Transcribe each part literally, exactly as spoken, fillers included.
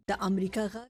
د امریکا غږ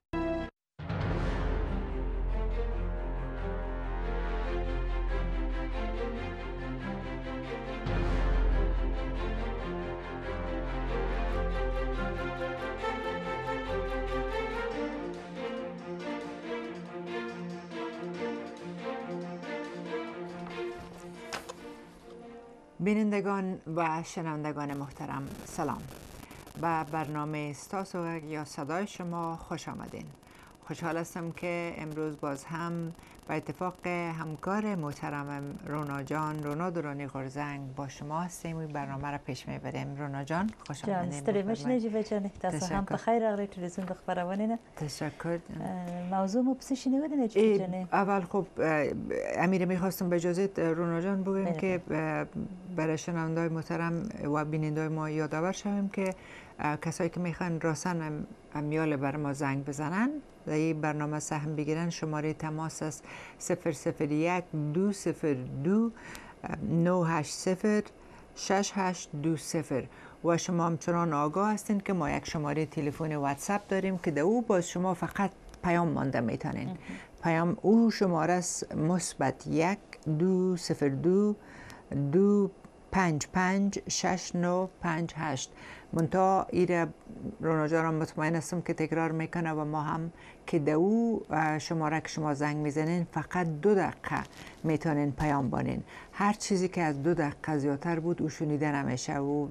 بینندگان و شنوندگان محترم سلام. به برنامه ستاسو یا صدای شما خوش آمدین. خوشحال هستم که امروز باز هم به اتفاق همکار محترمم رونا جان رونا درانی غرزنگ با شما هستیم و برنامه را پیش میبریم. رونا جان خوش آمدین. جان ستړي مش نه جیبه جان تاسو هم په خیر راغلی تلویزیون د خبرونه. تشکر. موضوع مو پس شنیده نه جیبه. اول خب امیر میخواستم به اجازه رونا جان بگویم که برای شنوندگان محترم و بینندگان ما یادآور شویم که کسایی که میخوان راسن امیال بر ما زنگ بزنن در این برنامه سهم بگیرن شماره تماس است صفر صفر یک دو صفر دو نه هشت صفر شش هشت دو صفر و شما همچنان آگاه هستین که ما یک شماره تلفن واتساپ داریم که در او باز شما فقط پیام مانده میتونین. پیام او شماره است مثبت یک دو صفر دو دو پنج پنج شش نو پنج هشت. منتها ایره رونا جان مطمئن هستم که تکرار میکنه و ما هم که در او شماره که شما زنگ میزنین فقط دو دقیقه میتونین پیام بانین. هر چیزی که از دو دقیقه زیادتر بود او شنیده نمیشه و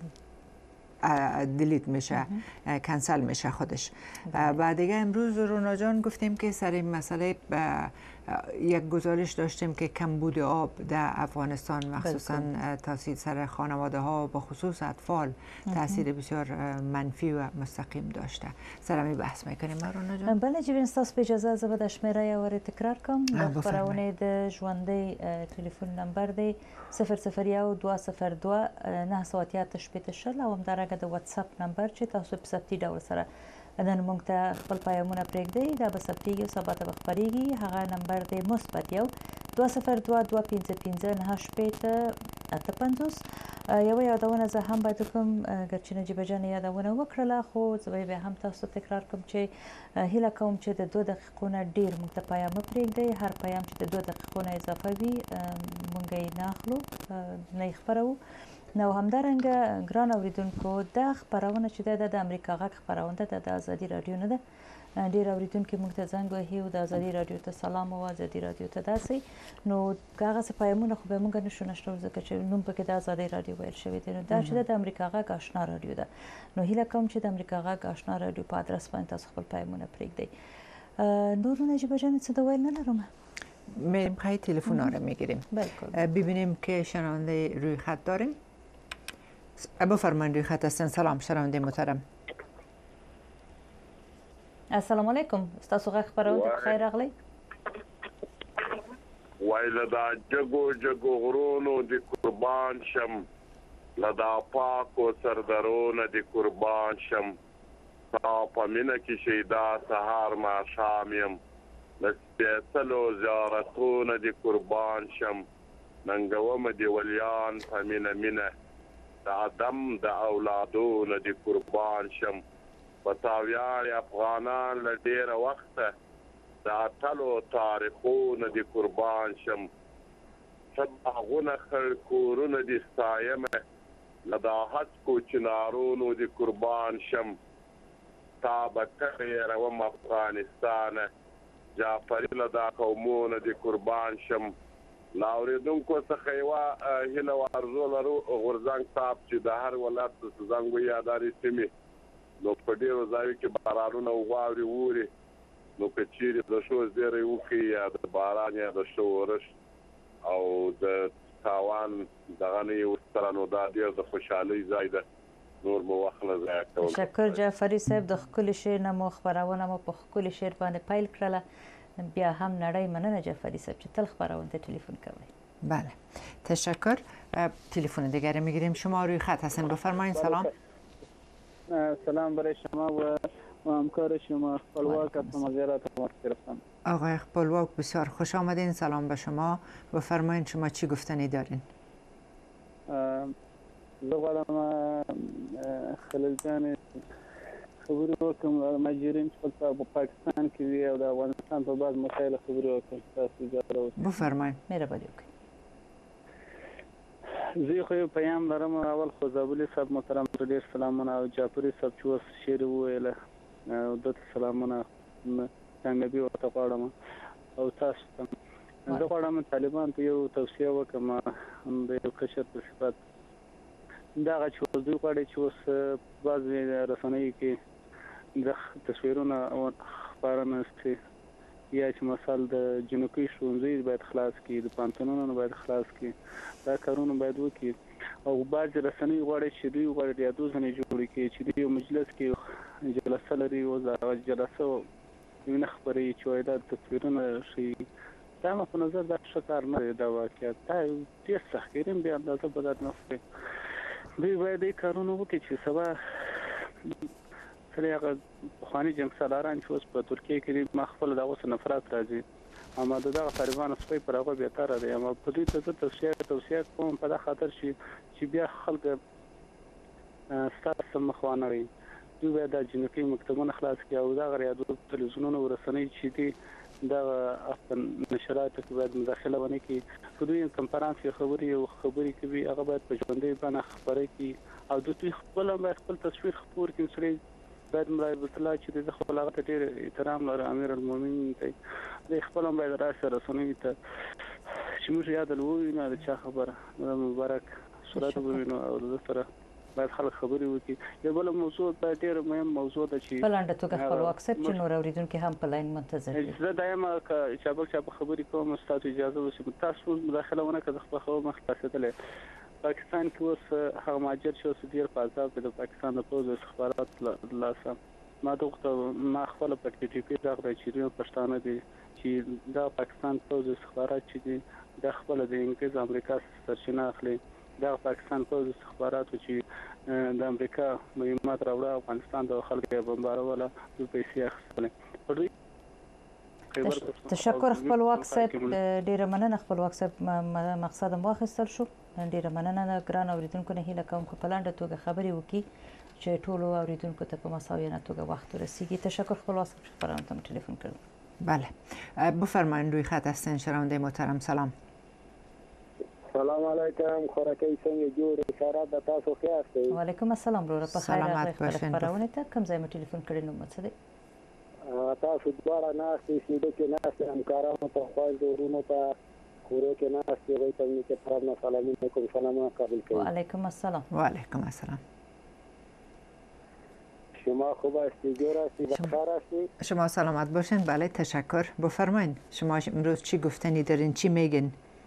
دیلیت میشه کنسل میشه خودش. و دیگه امروز رونا جان گفتیم که سر این مسئله یک گزارش داشتیم که کمبود آب در افغانستان مخصوصا تاثیر سر خانواده ها و خصوص اطفال تاثیر بسیار منفی و مستقیم داشته. سر می بحث میکنیم رونا جان. بله جیبین ستاسو په اجازه زه به د شمیره یو وارې تکرار کوم. د خپرونې د ژوندۍ ټلیفون نمبر دی صفر صفر یک دو صفر دو نه سوه اتیا شپېته شل او همدارنګه د واتساپ نمبر چې تاسو په ثبتي ډول سره نن موږ ته خپل پیغامونه پرېږدئ دا به ثبتېږي او سبا ته به خپرېږي. هغه نمبر دی مثبت یو دوه صفر دوه دوه پنځه پنځه نهه شپېته اته پنځوس. یوه یادونه زه هم باید وکړم ګرچې نجیبه جان یادونه وکړله خو زه به بیا هم تاسو ته تکرار کوم چې هیله کوم چې د دوه دقیقو نه ډېر موږ ته پیام مه پرېږدئ. هر پیام چې د دوه دقیقو نه اضافه وي موږ یې نه اخلو نه یې خپروو. نو همدارنګه ګران اوریدونکو دا خپرونه چې ده د امریکا غږ خپرونه ده د ازادي راډیو نه ده. ډېر اوریدونکي موږ ته زنګ وهي او د ازادي راډیو ته سلام او ازادي راډیو ته داسې نو که هغسې پیامونه خو به موږ نشو نشو ځکه چې نوم پکې د ازادي راډیو ویل شوی دی. نو دا چې ده د امریکا غږ آشنا راډیو ده. نو هیله کوم چې د امریکا غږ آشنا راډیو په ادرس باندې تاسو خپل پیامونه پرېږدئ. نور نجیبه جان څه د ویل نه لرم. میخوای تلفن ها رو میگیریم. ببینیم که شنونده روی خط داریم. بفرمایید روی خط هستن. سلام شنونده محترم. السلام علیکم. ستاسو غږ خپرونه ته خیر راغلی. وایله دا جګو جګو غرونو د قربان شم لدا پاکو سردارونه د قربان شم تا په مینه کې شیدا سهار ما شام یم لسپېڅلو زیارتونه د قربان شم ننګومه د ولیان په مینه مینه د ادم د اولادونه د قربان شم په تاویار افغانان له ډېره وخته د اتلو تاریخونه د قربان شم څه باغونه خړ کورونه د ستایمه له دا هسکو چنارونو د قربان شم تا به کړې روم افغانستانه جعفري له دا قومونه د قربان شم. له اورېدونکو څخه یوه هیله و ارزو لرو غورځنګ صاحب چې د هر ولایت زنګ وي یا دارې سیمې نو په ډېرو ځایو کې بارانونه او واورې ووري نو که چیرې د شو زیری وکړي یا د باران یا د شو ورش او د تاوان دغه نه یې ورسره نو دا ډېر د خوشحالۍ ځای ده. نور مو وخت نه ضایع کول. تشکر جعفري صاحب. د ښکلي شعر نه مو خپرونه مو په ښکلي شعر باندې پیل کړله. بیا هم نړۍ مننه جعفري صاحب چې تل خپرونه ته تلفن کوئ. بله تشکر. تلفن دیگری میگیریم. شما روی خط هستین بفرمایید. سلام. سلام برای شما و همکار شما خپلواک از مزارات تماس گرفتم. آقای خپلواک بسیار خوش آمدین. سلام به شما. بفرمایید شما چی گفتنی دارین؟ زه غواړم خلیل جان خبرې وکړم مجرم چې په پاکستان کې وي او د افغانستان په بعض مسایل خبرې وکړم تاسو اجازه راوړئ بفرمایئ مهرباني وکړئ زه خو یو پیام لرم اول خو زابلي صاحب محترم ته ډېر سلامونه او جعفري صاحب چې اوس شعر وویله او دته سلامونه کامیابي ورته غواړم او تاسو ته زه غواړم طالبان ته یو توصیه وکړم د یو کشر په صفت دغه چې اوس دوی غواړي چې اوس بعضې رسنیو کې د تصویرونه خپاره نشي یا چې مثال د جنوبي ښوونځي باید خلاص کړي د پانتونونو باید خلاص کړي دا کارونه باید وکړي او بعضې رسنیو غواړي چې دوی غواړي یادوځنې جوړې کړي چې دوی یو مجلس کې جلسه لري او هغه جلسه وینه خپروي چې وایي دا تصویرونه ښیي دا ما په نظر دا ښه کار نه دی دا واقعیت دا ډېر سختګیري بې اندازه به درد نه خوري دوی باید دې کارونه وکړي چې سبا سره هغه پخواني جنګ سالاران چې اوس په ترکیه کې ما خپل دغه څه نفرت راځي اما دغه طالبانو سپی پر هغه بهتره دی اما په دې ته زه توصیه توصیه کوم په دا خاطر چې چې بیا خلک ستاسو مخوانه وي دوی باید د جنوبي مکتبونه خلاص کړي او دا غریادو تلویزیونونه ورسنۍ چې دي دا نشرات کې باید مداخله ونه کړي په دوی کنفرانس کې خبري او خبري کوي هغه باید په ژوندۍ باندې خبرې کړي او دوی خپل باید خپل تصویر خپور کړي سره باید مولوی الله چې د خپل هغه ته ډېر احترام لري امیر المؤمنین ته د خپل باید راشه رسنۍ ته چې موږ یاد لوي نه د چا خبره مبارک صورت وینو او د سره باید خلک خبرې وکړي یو بل موضوع باید ډېر مهم موضوع ده چې په لنډه توګه خپلواک صاحب چې نور اورېدونکي هم په لاین منتظر دي زه دایم چې بل چا په خبرې کوم ستاسو اجازه وشي تاسو مداخله ونه کړئ خپل خبره مخ تاسو پاکستان کې اوس هغه ماجر چې اوس ډیر په عذاب د پاکستان د پوز استخبارات لاسه ما دغه ما خپل په ټي ټي پی دغه چې دوی پښتانه دي چې دا پاکستان پوز استخبارات چې دي د خپل د انګلیز امریکا سرچینه اخلي دا پاکستان پوز استخبارات چې د امریکا مهمات راوړه افغانستان د خلکو بمباروله د پیسې اخیستلې تشکر خپلواک صاحب ډیره مننه خپلواک صاحب مقصد مو اخیستل شو ډیره مننه ګران اوریدونکو نه هیله کوم په لاندې توګه خبرې وکړي چې ټول اوریدونکو ته په مساویانه توګه وخت ورسیږي تشکر خپلواک صاحب چې خبرانتم تلفن کړل بله بفرمایید روی خط هستین شنونده محترم سلام سلام علیکم خوراکی څنګه جوړ اشاره د تاسو ښه یاستئ وعلیکم السلام وروره په خیر راغلی خبرونه ته کوم ځای مو ټلیفون کړی نو څه دی تاسو دواړه ناستې سیده کې ناستې همکارانو ته خوښ ورونو ته کورو کې ناستې وایي ته مې طرف نه سلامونه کوم سلامونه قبول کړئ وعلیکم السلام وعلیکم السلام شما خوب هستی جور هستی بخیر هستی شما سلامت باشین بله تشکر بفرمایید شما امروز چی گفتنی دارین چی میگین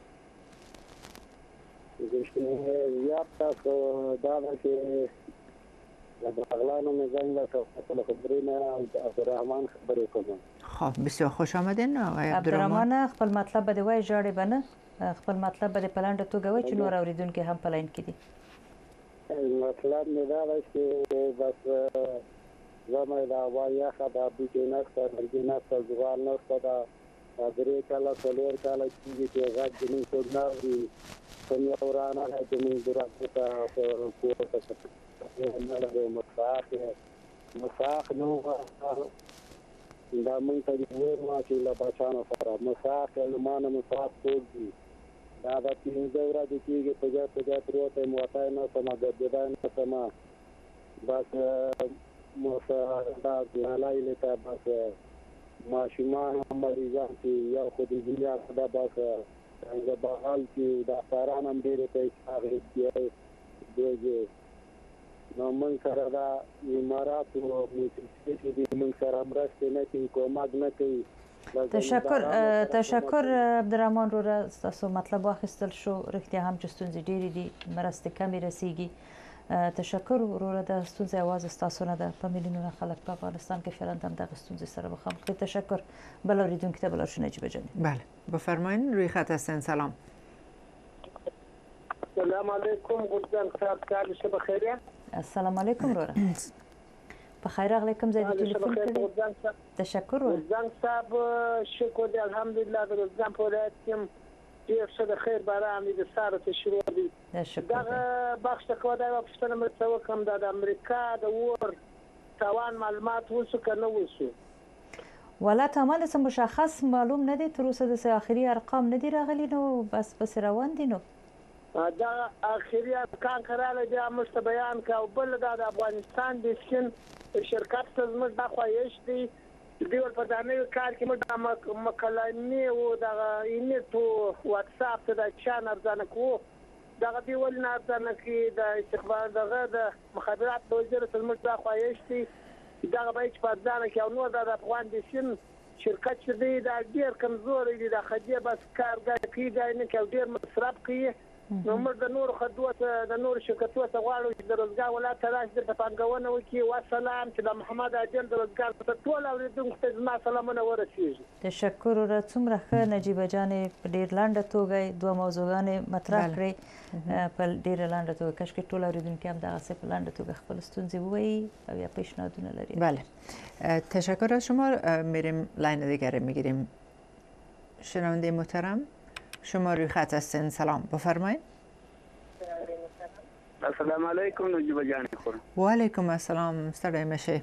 زیاد تاسو دا چې د بغلانو مزنګ له خپل خبرونه او عبدالرحمن خبرې کوم خب بسیار خوش آمدین آقای عبدالرحمن خپل مطلب بده وای جاړي بنه خپل مطلب بده پلاند توګه وای چې نور اوریدونکو هم پلاین کړي مطلب نه دا چې بس زما دا وایا خبر دي چې نه ستاسو د نه ستاسو ځوان نه ستاسو درې کاله څلور کاله چې غږ دې څو نه وي څنګه ورانه چې موږ درته ته کوته نه له مصاف مصاف نو دا موږ ته ورما چې لا بچانو سره مصاف لمانه مصاف کوي دا د دې ورځ کېږي په ځای په ځای پروت موټای نه سما د دې نه سما بس مو سره دا د لایله ته بس ماشومان مریضان چې یو خو د دنیا دا بس څنګه بحال چې د افغانان هم ډېر ته اشاره کوي دوی نو موږ سره دا امارات او موسسې چې موږ سره مرسته نه کوي کومک نه کوي تشکر تشکر عبدالرحمن روره تاسو مطلب واخیستل شو رښتیا هم چې ستونزې ډېرې دي مرستې کمې رسیږي تشکر وروره د ستونزې اواز ستاسو نه ده په میلیونونه خلک په افغانستان کې فعلا هم دغه ستونزې سره مخامخ دي تشکر بل اوریدونکو ته بلارشو نجیبه جان بله بفرمایید روی خط هستین سلام السلام علیکم ګلزن صاحب کال شه بخیر السلام علیکم وروره په خیر راغلی کوم ځای د ټلیفون کړی تشکر ګلزن صاحب شکر دی الحمدلله د ګلزن په ولایت کې ډېر ښه د خیر باران دی د ساره ته شروع دی دغه بخش ته کوه دا یوه پوښتنه مې ورته وکړم دا د امریکا د اور تاوان معلومات وشو که نه وشو. والا تمام څه مشخص معلوم نه دي تر اوسه د اخري ارقام نه دي راغلي نو بس بس روان دي نو دا اخري ارقام کراله بیا موږ ته بیان کا بل د افغانستان د سکن شرکت ته موږ د خوایش دي دی ور په دانه کار کې موږ مکالمې او د انټو واتس اپ ته د چان ارزانه کو دا دی ول نه ارزانه کې د استخبار دغه د مخابرات وزیر ته موږ د خوایش دي دا به چې په ځان کې او نو د افغان د سین شرکت چې دی دا ډیر کمزور دی د خدای بس کارګر کیږي نه کې ډیر مصرف کوي نو موږ د نور خدوت د نور شرکتونو ته غواړو چې د روزګار ولایت راځي د پنځګونه وکي والسلام چې د محمد اجل د روزګار په ټول اوریدونکو ته زما سلامونه ورسیږي. تشکر را څومره ښه نجیبه جانې په ډیر لنډه توګه دوه موضوعګانې مطرح کړې په ډیر لنډه توګه کاشکې ټول اوریدونکي هم دغسې په لنډه توګه خپل ستونزې ووایي او یا پیشنهادونه لري. بله تشکر از شما. میریم لاین دیگر میگیریم. شنونده محترم شما روی خط هستین. سلام بفرمایید. السلام علیکم نجیبه جان خور. و علیکم السلام ستړی مشه.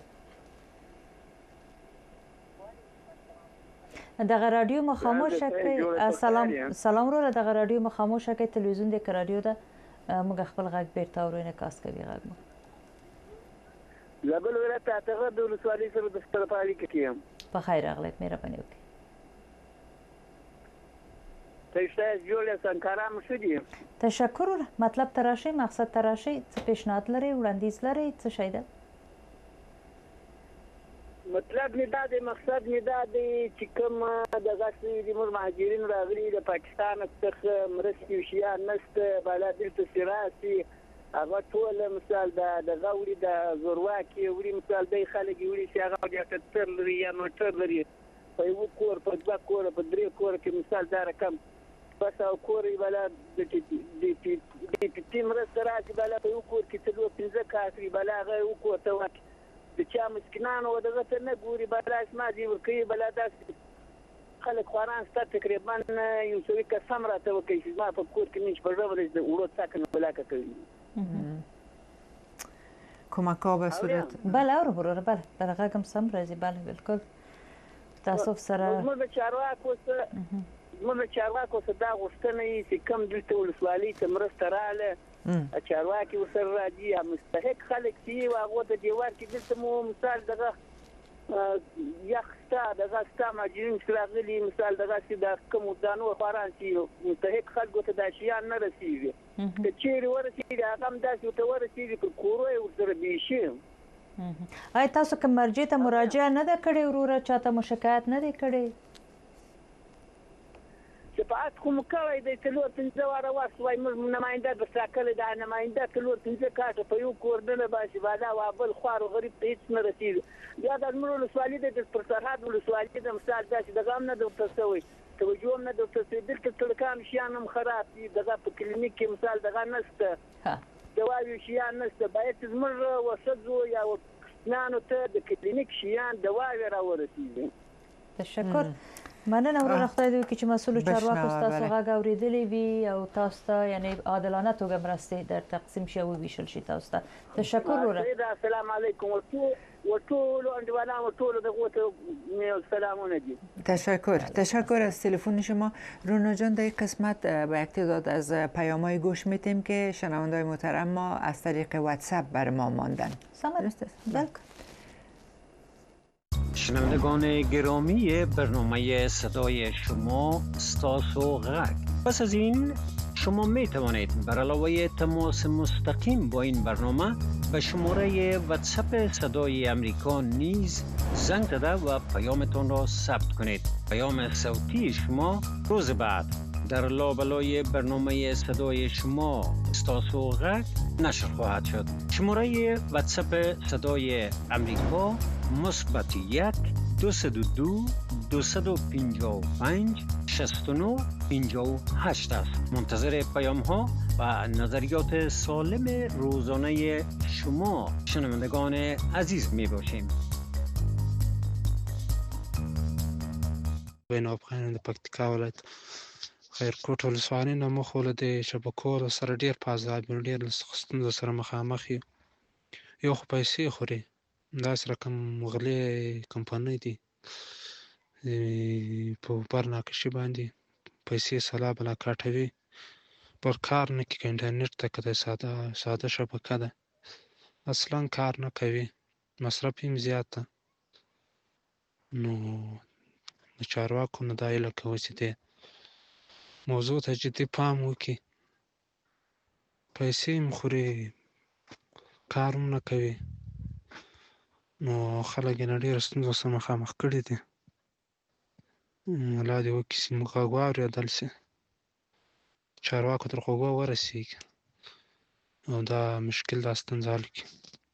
دغه رادیو مو خاموش کړئ. سلام سلام رو دغه رادیو مو خاموش کړئ. تلویزیون د رادیو ده موږ خپل غږ بیرته اورو نه کاس کوي غږ مو. زابل ولایت اعتقاد د ولسوالۍ سره د ستر پالي کې کیم. په خیر راغلیت مهرباني وکړئ. تاسو جوړه سنکارام شو دي. تشکر. مطلب تراشی مقصد تراشی څه پیشنهاد لري وړاندیز لري څه شي ده؟ مطلب نه دا د مقصد نه دا د چې کوم د غسې د مر مهاجرین راغلي د پاکستان څخه مرستې شیا نشته بالا دلته سیاسي هغه ټول مثال د غوړي د زورواکي وړي مثال د خلک وړي چې هغه د کتر لري یا موټر لري په یو کور په دوه کور په درې کور کې مثال دا رقم بس او کور بالا د د د تیم رستورانت بالا په یو کور کې څلور پنځه کاسري بالا هغه یو کور ته وکړي د چا مسکینانو دغه ته نه ګوري بالا اسما دی ورکوي بالا داسې خلک خواران ستا تقریبا یو څو کسم راته وکړي چې زما په کور کې نش په ژبه د وړو څاکنه بلاکه کوي کمک ها به صورت بله اور برو بله بله غږم سم راځي بله بالکل تاسو سره موږ د چارواکو سره موږ د چارواکو سره دا غوښتنه یې چې کوم دلته ولسوالۍ ته مرسته راغله چارواکي ورسره راځي یا مستحق خلک چې هغو ته دیوار کې دلته مو مثال دغه یخ شته دغه شته مهاجرین چې راغلي مثال دغسې د کوم دانو خواران چې مستحق خلکو ته دا شیان نه رسېږي که چیرې ورسېږي هغه هم داسې ورته ورسېږي پر کورو یې ورسره بیشي. آیا تاسو که مرجع ته مراجعه نه ده کړې وروره چاته مو شکایت نه دی کړی؟ شفاعت خو مو کړی دی څلور پنځه واره واستوی موږ نماینده به ټاکلی دا نماینده څلور پنځه کاټه په یو کور نه باسي بالا وا بل خوار غریب ته هېڅ نه رسېږي. بیا د زموږ ولسوالي دی د پر سرحد ولسوالي د مثال داسې دغه هم نه ده ورته شوی توجه هم نه ده ورته شوی دلته تړکان شیان هم خراب دي دغه په کلینیک کې مثال دغه نشته دواوی شیان نشته باید زموږ وسدو یا نانو ته د کلینیک شیان دواوی را ورسېږي. تشکر. مننه وروره خدای دې وکړي چې مسؤلو چارواکو ستاسو غږ اورېدلی وي او تاسو ته یعنې عادلانه توګه مرستې در تقسیم شي او وویشل شي تاسو ته. تشکر وروره. السلام علیکم وټولو انډیوالانو وټولو دغو ته سلامونه دي. تشکر. تشکر از تلفن شما. رونا جان در این قسمت با یک تعداد از پیام‌های گوش می‌دیم که شنونده‌های محترم ما از طریق واتساپ بر ما ماندن. بلکه شنوندگان گرامی برنامه صدای شما ستاسو غږ. پس از این شما می توانید بر علاوه تماس مستقیم با این برنامه به شماره واتساپ صدای امریکا نیز زنگ زده و پیامتان را ثبت کنید. پیام صوتی شما روز بعد در لابلای برنامه صدای شما ستاسو غږ نشر خواهد شد. شماره واتساپ صدای امریکا مثبت یک دویست و دو دویست و پنجاه و پنج شصت و نه پنجاه و هشت است. منتظر پیام ها و نظریات سالم روزانه شما شنوندگان عزیز می باشیم. بین افغانان د پکتیکا ولایت خیرکوټ ولسوالۍ نه مخ له د شبکو سره ډېر په عذاب ډېر ستونزو سره مخامخ یو. یو خو پیسې خوري داسې رقم غلې کمپنۍ دي په برناکشي باندې پیسې سلا بلا کاټوي پر کار نه کوي. انټرنیټ ته که د ساده ساده شبکه ده اصلا کار نه کوي، مصرف هم زیات ده. نو د چارواکو نه دا هیله کوو چې دې موضوع ته جدي پام وکړي. پیسې هم خوري، کار هم نه کوي، نو خلک یې له ډېرو ستونزو سره مخامخ کړي دي. الله دې وکړي چې زموږ غږ واورېدل شي، چارواکو تر غوږو ورسېږي او دا مشکل دا ستونزه حل کړي.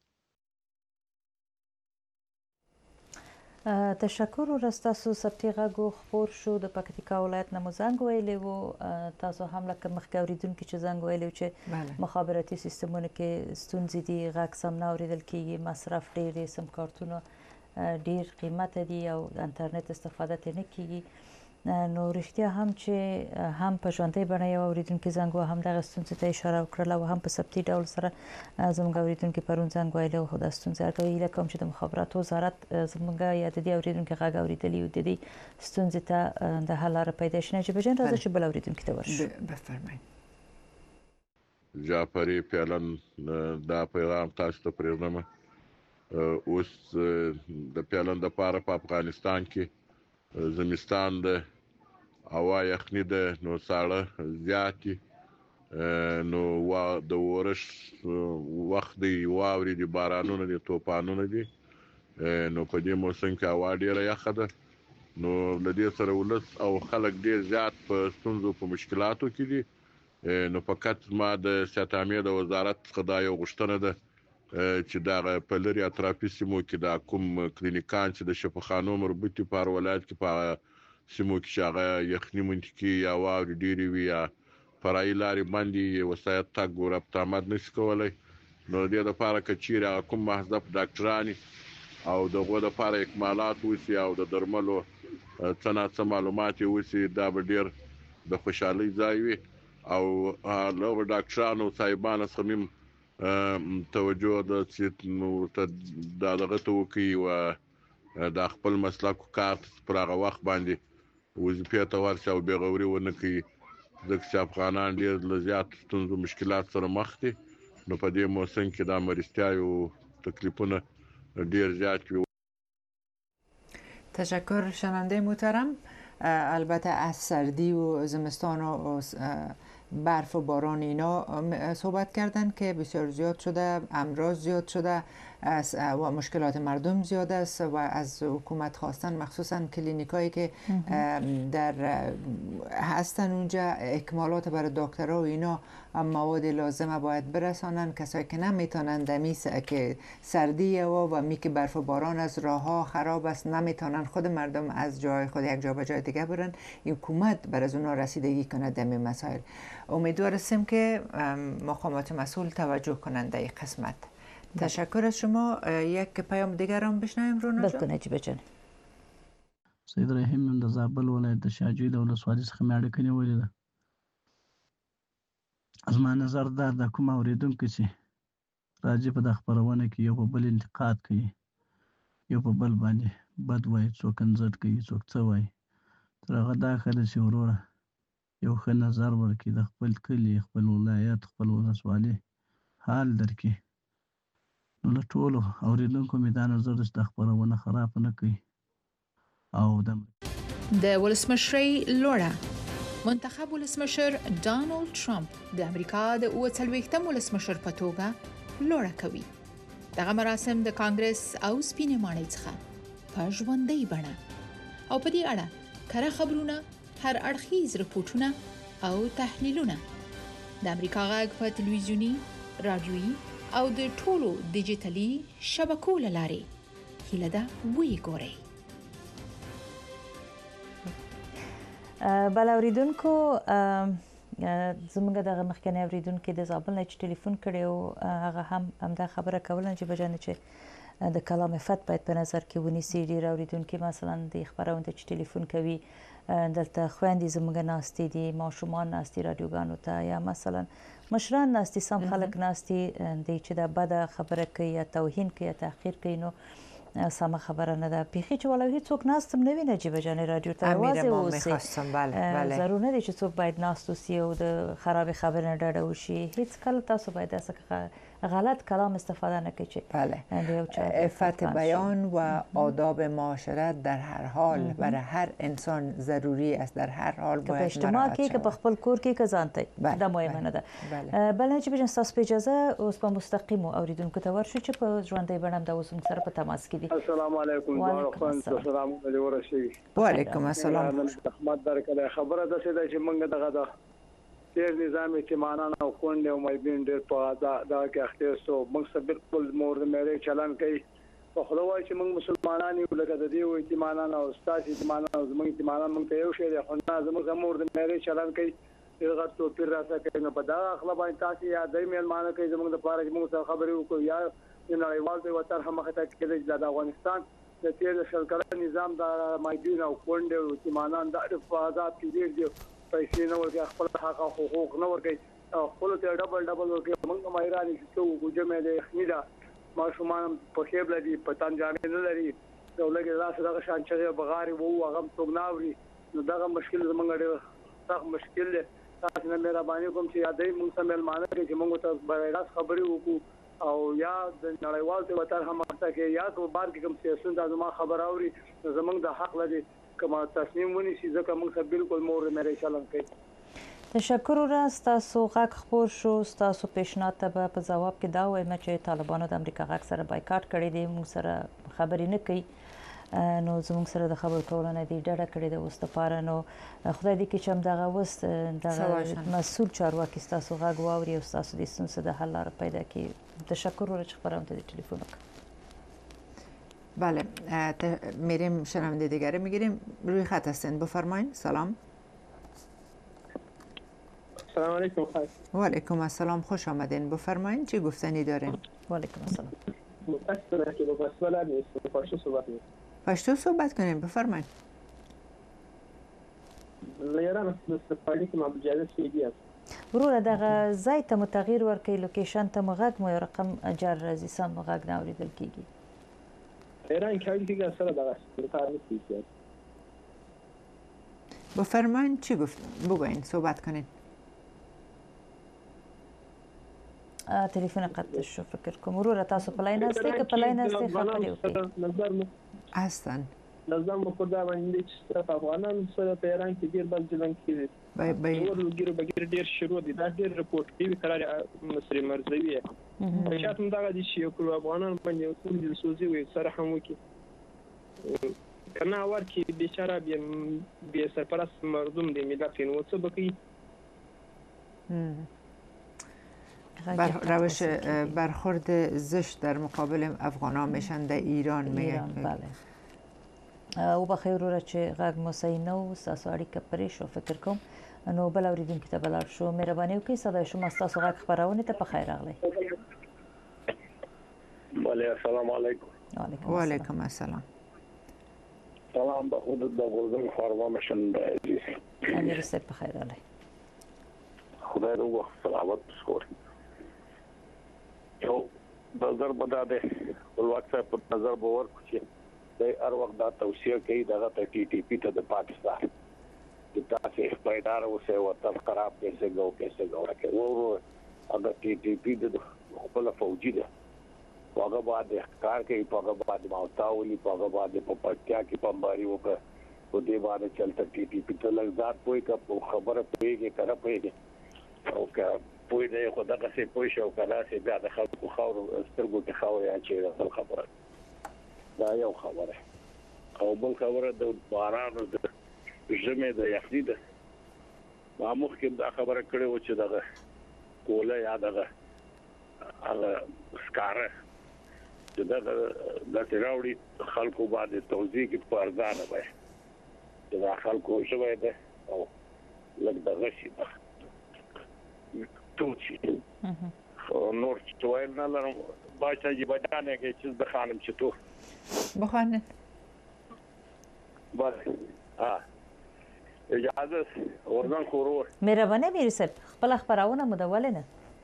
تشکر ورستاسو سبتي غږ خپور شو د پکتیکا ولایت نه مو زنګ ویلی و. تاسو هم لکه مخکې اورېدونکي چې زنګ ویلی و چې مخابراتي سیستمونو کې ستونزې دي، غږ سم نه اورېدل کېږي، مصرف ډېر دی، سم کارتونه ډېر قیمته دي او انټرنیټ استفاده ترې نه کېږي. نو رښتیا هم چې هم په ژوندۍ بڼه یو اورېدونکي زنګ و هم دغه ستونزې ته اشاره وکړله او هم په سبتي ډول سره زموږ اورېدونکي پرون زنګ ویلی و، خو دا ستونزې حل کوي. هیله کوم چې د مخابراتو وزارت زموږ یا د دې اورېدونکي غږ اورېدلي او د دې ستونزې ته د حل لاره پیدا شي. نجیبه جان راځه چې بل اورېدونکي ته ورشو. بفرمایئ. جعفري پیالن دا پیغام تاسو ته پرېږدم. اوس د پیالن دپاره په افغانستان کې زمستان ده، هوا یخني ده، نو ساړه زیات دي، نو د اورښت وخت دی، واورې دي، بارانونه دي، طوفانونه دي. نو په دې موسم کې هوا ډېره یخه ده. نو له دې سره ولس او خلک ډېر زیات په ستونزو په مشکلاتو کې دي. نو فقط ما د صحت عامې د وزارت څخه دا یو غوښتنه ده چې دغه په لرې اطرافي سیمو کې دا کوم کلینیکان چې د شفاخانو مربوط دي په هر ولایت کې په سیمو کې چې هغه یخني منطقې یا واورې ډېرې وي یا فرعي لارې بندې وسایط تګ و ربط آمد نشي کولی. نو د دې دپاره که چیرې هغه کوم محضف ډاکټرانې او د هغو دپاره اکمالات وشي او د درملو څه ناڅه معلومات یې وشي، دا به ډېر د خوشحالۍ ځای وي. او له هغو ډاکټرانو صاحبانو څخه هم توجه ده چې دا دغه ته وکړي و دا خپل مسلک کار پر هغه وخت باندې وظیفې ته ورشي او بېغوري ونه کوي، ځکه چې افغانان ډېر له زیاتو ستونزو مشکلات سره مخ دي. نو په دې موسم کې دا مریضتیاوې او تکلیفونه ډېر زیات وي. تشکر شنونده محترم. البته از سردی و زمستان و برف و باران اینا صحبت کردن که بسیار زیاد شده، امراض زیاد شده و مشکلات مردم زیاد است و از حکومت خواستن مخصوصا کلینیکایی که در هستن اونجا اکمالات برای دکترها و اینا مواد لازمه باید برسانن. کسایی که نمیتونن دمی که سردی و و می که برف و باران از راه ها خراب است نمیتونن خود مردم از جای خود یک جا به جای دیگه برن، حکومت بر از اونا رسیدگی کنه دمی مسائل. امیدوار هستیم که مقامات مسئول توجه کنند در این قسمت. تشکر از شما. یک پیام دیگر هم بشنویم رونا جان. بلکه نجیبه جان. سید رحیم د زابل ولایت د شاجوی د ولسوالۍ څخه مې اړیکه نیولې ده. زما نظر دا د کوم اورېدونکي چې راځي په د خپرونه کې یو په بل انتقاد کوي، یو په بل باندې بد وایي، څوک انځت کوي، څوک څه وایي، تر هغه دا ښه ده چې وروره یو ښه نظر ورکړي، د خپل کلي، خپل ولایت، خپل ولسوالۍ حال درکړي. نو له ټولو اورېدونکو مې دا نظر ده چې دا خپرونه خراب نه کوي. او د د ولسمشرۍ لوړه منتخب ولسمشر ډانلډ ټرمپ د امریکا د اووه څلوېښتم ولسمشر په توګه لوړه کوي. دغه مراسم د کانګرس او سپینې ماڼۍ څخه په ژوندۍ بڼه او په دې اړه کره خبرونه، هر اړخیز رپورټونه او تحلیلونه د امریکا غږ په تلویزیوني، رادیويي او د ټولو ډیجیټلي شبکو له لارې هیله ده ویې ګورئ. بل اوریدونکو زموږ دغه مخکنی اوریدونکي د زابل نه چې ټلیفون کړی و هغه هم همدا خبره کوله چې بجانه چې د کلام فت باید په نظر کې ونیسي. ډېر اوریدونکي مثلا د خبرونه چې ټلیفون کوي دلته خويندې زموږ ناستې دي ماشومان ناستې رادیوګانو ته یا مثلا مشران ناستې سم خلک ناستې دی چې دا بده خبره کوي یا توهین کوي یا تحقیر کوي نو سم خبره نه ده پیخي چې ولې هیڅوک ناستم نه ویني چې بجانې رادیو ته आवाज اوسي بله ضرور نه دي چې څوک باید ناست اوسي او د خراب خبر نه ډډه وشي هیڅ کله تاسو باید اسه غلط کلام استفاده نکنید چه بله عفت بیان و آداب معاشرت در هر حال برای هر انسان ضروری است در هر حال باید اجتماع کې که په خپل کور کې که ځانته دا مهمه نه ده بل چې بجن تاسو په اجازه اوس په مستقیم اوریدونکو ته ورشو چې په ژوندۍ بڼه د اوس سره په تماس کې دي السلام علیکم السلام علیکم و علیکم السلام احمد درکله خبره ده چې موږ دغه ده تیر نظام اعتمادان او کونډه او مېبین ډېر په دا دا کې اخته سو موږ سره بالکل مور مېره چلان کوي په خلوای چې موږ مسلمانان یو لکه د دې او اعتمادان او استاد اعتمادان او موږ اعتمادان موږ ته یو شی دی خو نه زموږ مور مېره چلان کوي دغه تو پیر راځه کوي نو په دا اخلا باندې تاسو یادې مېلمانه کوي زموږ د پاره چې موږ سره خبرې وکړو یا نړیوال ته وتر هم خطا کې د افغانستان د تیر شلکره نظام د مېبین او کونډه او اعتمادان د حفاظت کې پیسې نه ورکړي خپل حق او حقوق نه ورکړي خپل ته ډبل ډبل ورکړي موږ مایرانی چې څو وجمه د خنیدا ماشومان په خېبل دي په تنجامې نه لري نو لګي لاس دغه شان چې بغاري وو هغه څوک ناوري نو دغه مشکل زمونږ ډېر سخت مشکل دی تاسو نه مهرباني کوم چې یادې موږ سره ملمانه کې چې موږ ته برایراس خبرې وکړو او یا د نړیوال ته وتر هم تاسو کې یا کو بار کې کوم سیاسون د ما خبر اوري زمونږ د حق لري کما تصمیم ونیسي ځکه موږ سره بالکل مور مېره چلن کوي تشکر راست تاسو غږ خبر شو تاسو پیشنهاد ته په جواب کې دا وایم چې طالبانو د امریکا غږ سره بایکاټ کړی دی موږ سره خبرې نه کوي نو زموږ سره د خبر کولو نه دی ډډه کړې ده اوس لپاره نو خدای دې کې چې همدغه اوس دغه مسؤل چارواکي ستاسو غږ واوري او ستاسو د ستونزو د حل لاره پیدا کړي تشکر ورته چې خبرم ته تلیفون وکړ بله میریم شنونده دیگره میگیریم روی خط هستین بفرمایید سلام سلام علیکم و علیکم السلام خوش آمدین بفرمایید چی گفتنی دارین و علیکم السلام متأسفم که با پاسپورت نیست پاشتو صحبت کنیم پاشتو صحبت کنیم بفرمایید لیران استفاده که ما بجازه سویدی است ورور دغه ځای ته متغیر ورکړي لوکیشن ته مغږ مو رقم جر راځي سم مغږ نه اوریدل کیږي ایران کاری که اصلا دغه کار نیست بفرمایید چی گفت بگوین صحبت کنین تلفن قطع شو فکر کوم ورور تاسو په لاین هستی که په لاین هستی خبرې وکړئ هستن لازم مو خدا باندې چې افغانان سره په ایران کې ډیر بل ځلن کیږي بای بای ورګیرو بګیر ډیر شروع دي دا ډیر رپورټ کوي قرار مصری مرزوی شاته هم دا دي چې یو افغانان باندې ټول دي سوزي وي سره هم وکي کنه اور کې بیچاره به به سرپرست مردم دي ملت نو څه بکی بر روش برخورد زشت در مقابل افغانان میشن در ایران میگن بله او بخیر ورور چې غږ موسینه او تاسو اړیکه پرې شو فکر کوم نو بل اوریدونکو ته بلار شو مهرباني وکړئ صدای شما تاسو غږ خبرونه ته په خیر راغلی بله السلام علیکم و علیکم السلام سلام به خود د غوزن فارماشن عزیز امیر صاحب په خیر راغلی خدای دې وخت سلامت شکر یو د ضرب ده ول واتساپ په نظر باور کوي د هر وخت دا توصیه کوي دغه ته ټي ټي پی ته د پاکستان د تاسو پایدار اوسه او تر خراب کیسه غو کیسه غو راکې وو اگر ټي ټي پی د خپل فوجي ده هغه باندې کار کوي په هغه باندې ماوتاولي په هغه باندې په پټیا کې پمباري وکړه په دې باندې چلته ټي ټي پی ته لږ پوي کا خبره پويږي کړه پويږي او کا پوي دی خو دغه څه پوي شو کله چې بیا د خلکو خاور سترګو کې خاور یا چې خبره دا یو خبره او بل خبره د باران د ژمه د یخني ده ما مخکې دا خبره کړې و چې دغه کوله یا دغه هغه سکاره چې دغه د تراوړي خلکو باندې توزیع کې پرځانه وای چې دا خلکو شوی ده او لږ دغه شي توچی نور چې وایي نه لرم باچا جی بدانه کې چې د خانم چې تو بخوانن بله ها اجازه ورزان خورو مهرباني میر صاحب خپل خبرونه مو د ولنه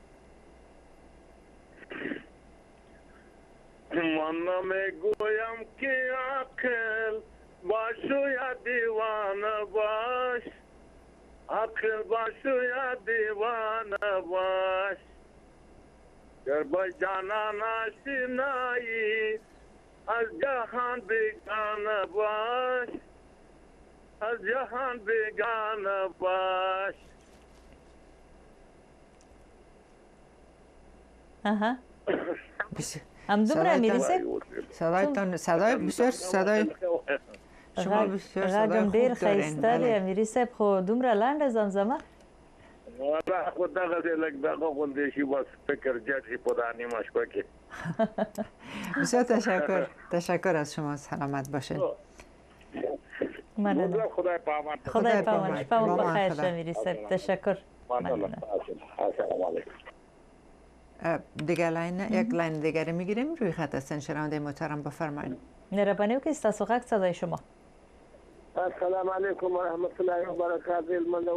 مانا میں گویم کی عقل باشو یا دیوانه باش عقل باشو یا دیوانه باش گر با جانان آشنایی از جهان بیگانه باش از جهان بیگانه باش. آها هم دوباره میری صاحب صدایتان صدای بسیار صدای شما بسیار صدای خوب ډیر خیسته دی امیری صاحب خو دومره لنډه زمزمه والا خود دغه دې لږ دغه غوندې شي بس فکر جد شي په دانی مشکو کې بسیار تشکر تشکر از شما سلامت باشید ممنون خدای پامان خدای پامان شما بخیر امیری صاحب تشکر ممنون السلام علیکم دیگر لاین یک لاین دیگری میگیریم روی خط هستن شنونده محترم بفرمایید مهربانی که استاسو غږ صدای شما السلام علیکم و رحمت الله و برکاته المنو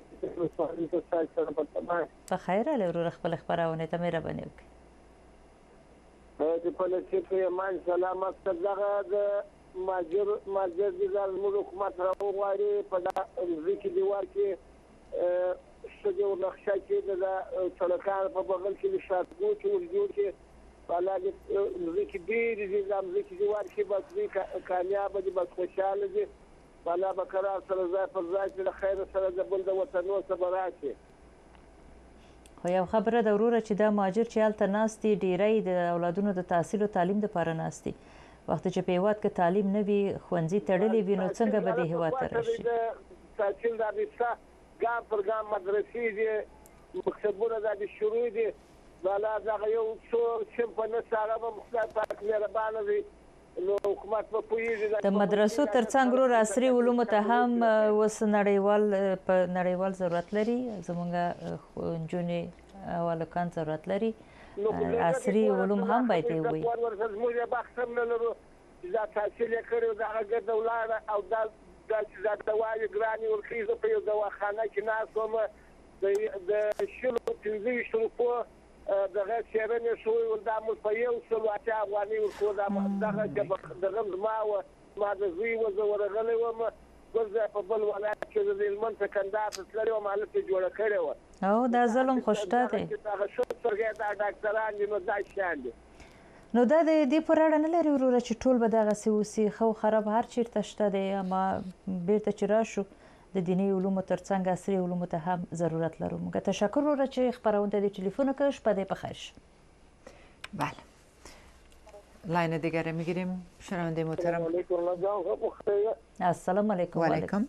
بخیر علی ورور خپل خبرونه ته مهرباني وکړئ چې په لکه کې مان سلامت دغه د ماجر ماجر د زموږ حکومت راوغواړي په ځکه دیوار کې شګو نقشه کې د څلکان په بغل کې شاتګو چې ورجوړ کې بالاګي ځکه ډېر دي زم ځکه دیوار کې بس کامیاب دي بس خوشاله دي بالا بکرا سره ځای پر ځای چې خیر سره د بل د وطنو سره راشي خو یو خبره د وروره چې دا مهاجر چې هلته ناستي ډیری د اولادونو د تحصیل او تعلیم لپاره ناستي وخت چې په هیواد کې تعلیم نه وي ښوونځي تړلي وي نو څنګه به د هیواد ته راشي تحصیل د ابتدا ګام پر ګام مدرسې دي مکتبونه د شروع دي بالا دغه یو څو چې په نساره به مختلف پاک مهربانه وي نو حکومت په پوهیږي د مدرسو ترڅنګ ورو عصري علومو ته هم اوس نړیوال په نړیوال ضرورت لري زمونږ نجونې او هلکان ضرورت لري عصري علوم هم باید یې وي زموږ بحث هم نه لرو چې دا تحصیل یې کړی و دغه ګرده ولاړه او دا چې دا دوايي ګرانې ورخیزه په یو دواخانه کې ناست وم د شلو پنځه ویشت روپو دغه څېړنې شوې وه دا موږ په یو سل اتیا افغانۍ ورکوو دغه دغه زما وه زما د زوی وه زه ورغلی وم بل ځای په بل ولایت کې زه د هلمند ته کندهار ته تللې وم هلته یې جوړه کړې وه او دا ظلم خو شته دی دغه ښه سترګې دا ډاکټران دي نو دا شیان دي نو دا د دې پورې اړه نه لري وروره چې ټول به دغسې اوسي ښه او خراب هر چېرته شته دی اما بېرته چې راشو د دیني علومو ترڅنګ عصري علومو ته هم ضرورت لرو موږ تشکر وروره چې خپرونده د تلفن وکړ شپه دې په خیر شي بله لاین دیگری میگیریم شنونده محترم السلام علیکم و علیکم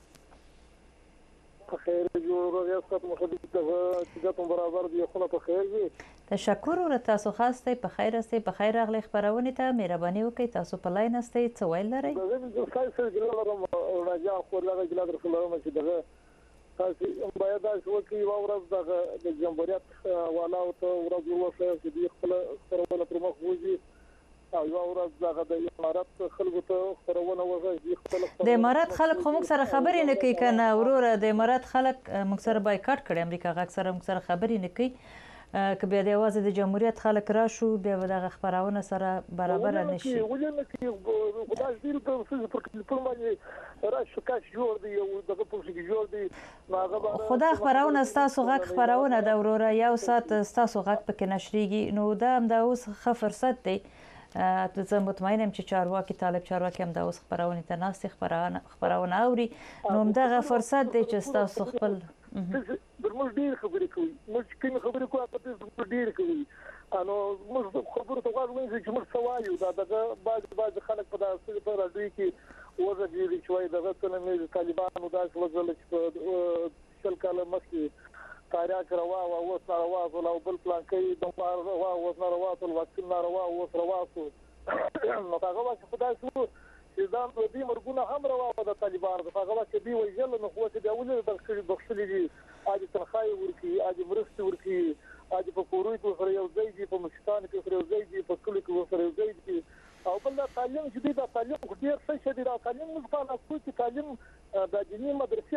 خیر جوړ ریاست مخدمت چې ګټم برابر دی خو په خیر وي تشکر ور تاسو خاصه په خیر استئ په خیر اغلی خبرونه ته مهرباني وکړئ تاسو په لاین استئ څه ویل لرئ زه تاسو ګلالم راځه خو لږه ګلاد رسولم چې دغه تاسو باید دا وکړئ او ورځ دغه د جمهوریت والا او ته ورځ وروسته چې دی خپل خبرونه پر مخ وځي او یو ورځ دغه د امارات خلکو ته خبرونه وځي خپل د امارات خلک خو موږ سره خبرې نه کوي کنه وروره د امارات خلک موږ سره بایکاټ کړي امریکا غږ سره موږ سره خبرې نه کوي که بیا د یوازې د جمهوریت خلک راشو بیا به دغه خپرونه سره برابره نه شي ولې نه کوي خدای دې ته څه پر ټلیفون باندې راشو کاش جوړ دی او دغه په شي جوړ دی خدا خبرونه ستاسو غږ خبرونه د وروره یو ساعت ستاسو غږ پکې نشریږي نو دا هم د اوس ښه فرصت دی زه مطمئن یم چې چارواکي طالب چارواکي هم د اوس خبرونې ته ناستې خبرونه اوري نو همدغه فرصت دی چې ستاسو خپل موږ ډېر خبرې کوي موږ کومې خبرې کوو هغه موږ ډېر کوي نو موږ خبرو ته غوږ ونیسئ چې موږ څه وایو دا دغه بعضې بعضې خلک په دغه په راډیو کې وغږېږي چې وایي دغه څه نه طالبانو داسې وځله چې په شل کاله مخکې تاریاک روا وه اوس ناروا شول او بل پلانکۍ دمار روا اوس ناروا شول واکسین ناروا اوس روا شو نو هغه وخت خو داسې و چې دا د دې مرګونه هم روا وه د طالبانو هغه وخت چې دوی وژل نو خو چې بیا ولې دغه کړي بخښلي دي اجي تنخواهي ورکړي اجي مرستې ورکړي اجي په کوروي کې سره یو ځای دي په مشکان کې سره یو ځای دي په کلي کې سره یو ځای دي او بل دا تعلیم چې دی دا تعلیم خو ډېر ښه شي دی دا تعلیم موږ په ناسو کې تعلیم د دیني مدرسې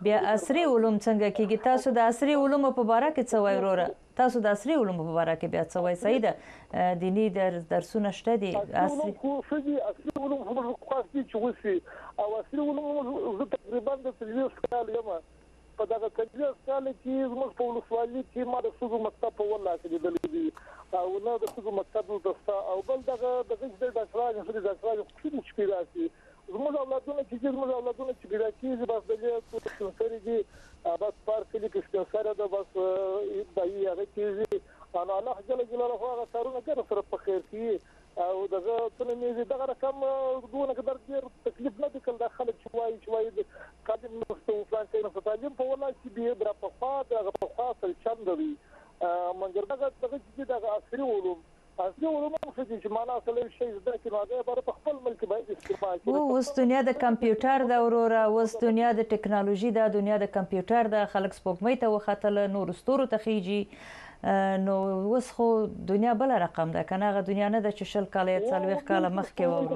بیا عصري علوم څنګه کیږي؟ تاسو د عصري علومو په باره کې څه وایي وروره؟ تاسو د عصري علومو په باره کې بیا څه وایي؟ صحیح ده، دیني درسونه شته دي. عصري عصري علوم هم خاص دي چې وشي، او عصري علوم زه تقریبا د څلوېښت کال یم. په دغه څلوېښت کال کې زموږ په ولسوالۍ کې ما د ښځو مکتب په ولله کې لیدلی دي، او نه د ښځو مکتب دلته شته، او بل دغه دغه چې د ډاکټرانو ښځې ډاکټرانو کومې چې پیدا شي زموږ اولادونه چې دي زموږ اولادونه چې پیدا کېږي بس د دې سپین دي، بس پار کلي کې سپین سره ده، بس دایي هغه کېږي. نو الله جل جلاله هغه کارونه ګڼ سره په خیر کړي، او دغه څه نومېږي دغه رقم دونه که در ډېر تکلیف نه دي کړل. دا خلک چې وایي چې وایي تعلیم نشته و فلان شی نشته، تعلیم په ولله کې بیا را پخوا دغه پخوا سل چنده وي، مګر دغه دغه چې دغه عصري علوم عصري علوم هم ښه دي چې معنا اصل شی زده کړي، نو هغه یې په خپل ملک باید استعمال کړي. اوس دنیا د کمپیوټر ده وروره، اوس دنیا د ټکنالوژي ده، دنیا د کمپیوټر ده، خلک سپوږمۍ ته وختله، نورو ستورو ته خیږي. نو اوس خو دنیا بل رقم ده، کنه هغه دنیا نه ده چې شل کاله یا څلوېښت کاله مخکې وه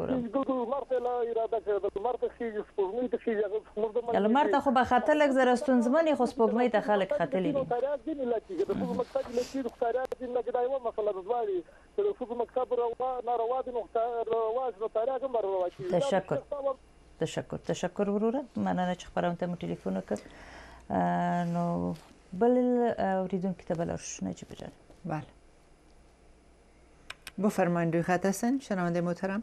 وروره. لمر ته خو به خطر لږ زره ستونزمن وي، خو سپوږمۍ ته خلک ختلي دي. تشکر تشکر تشکر وروره، مننه چې خپرونې ته مو ټلیفون وکړ. نو بل اوریدونکي ته بلار شو نجیب جان. بله بفرمایید، روی خط هستن شنونده محترم.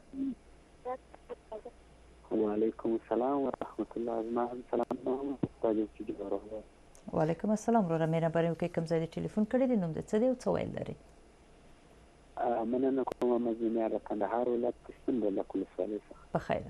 و علیکم السلام و رحمت الله. من سلام محمد. و علیکم السلام وروره، مهرباني وکړئ کوم ځای د ټلیفون کړی دی، نوم د څه دی او څه ویل لري؟ مننه کوم، مزنیار د کندهار ولایت سپین بولدک ولسوالۍ څخه. په خیر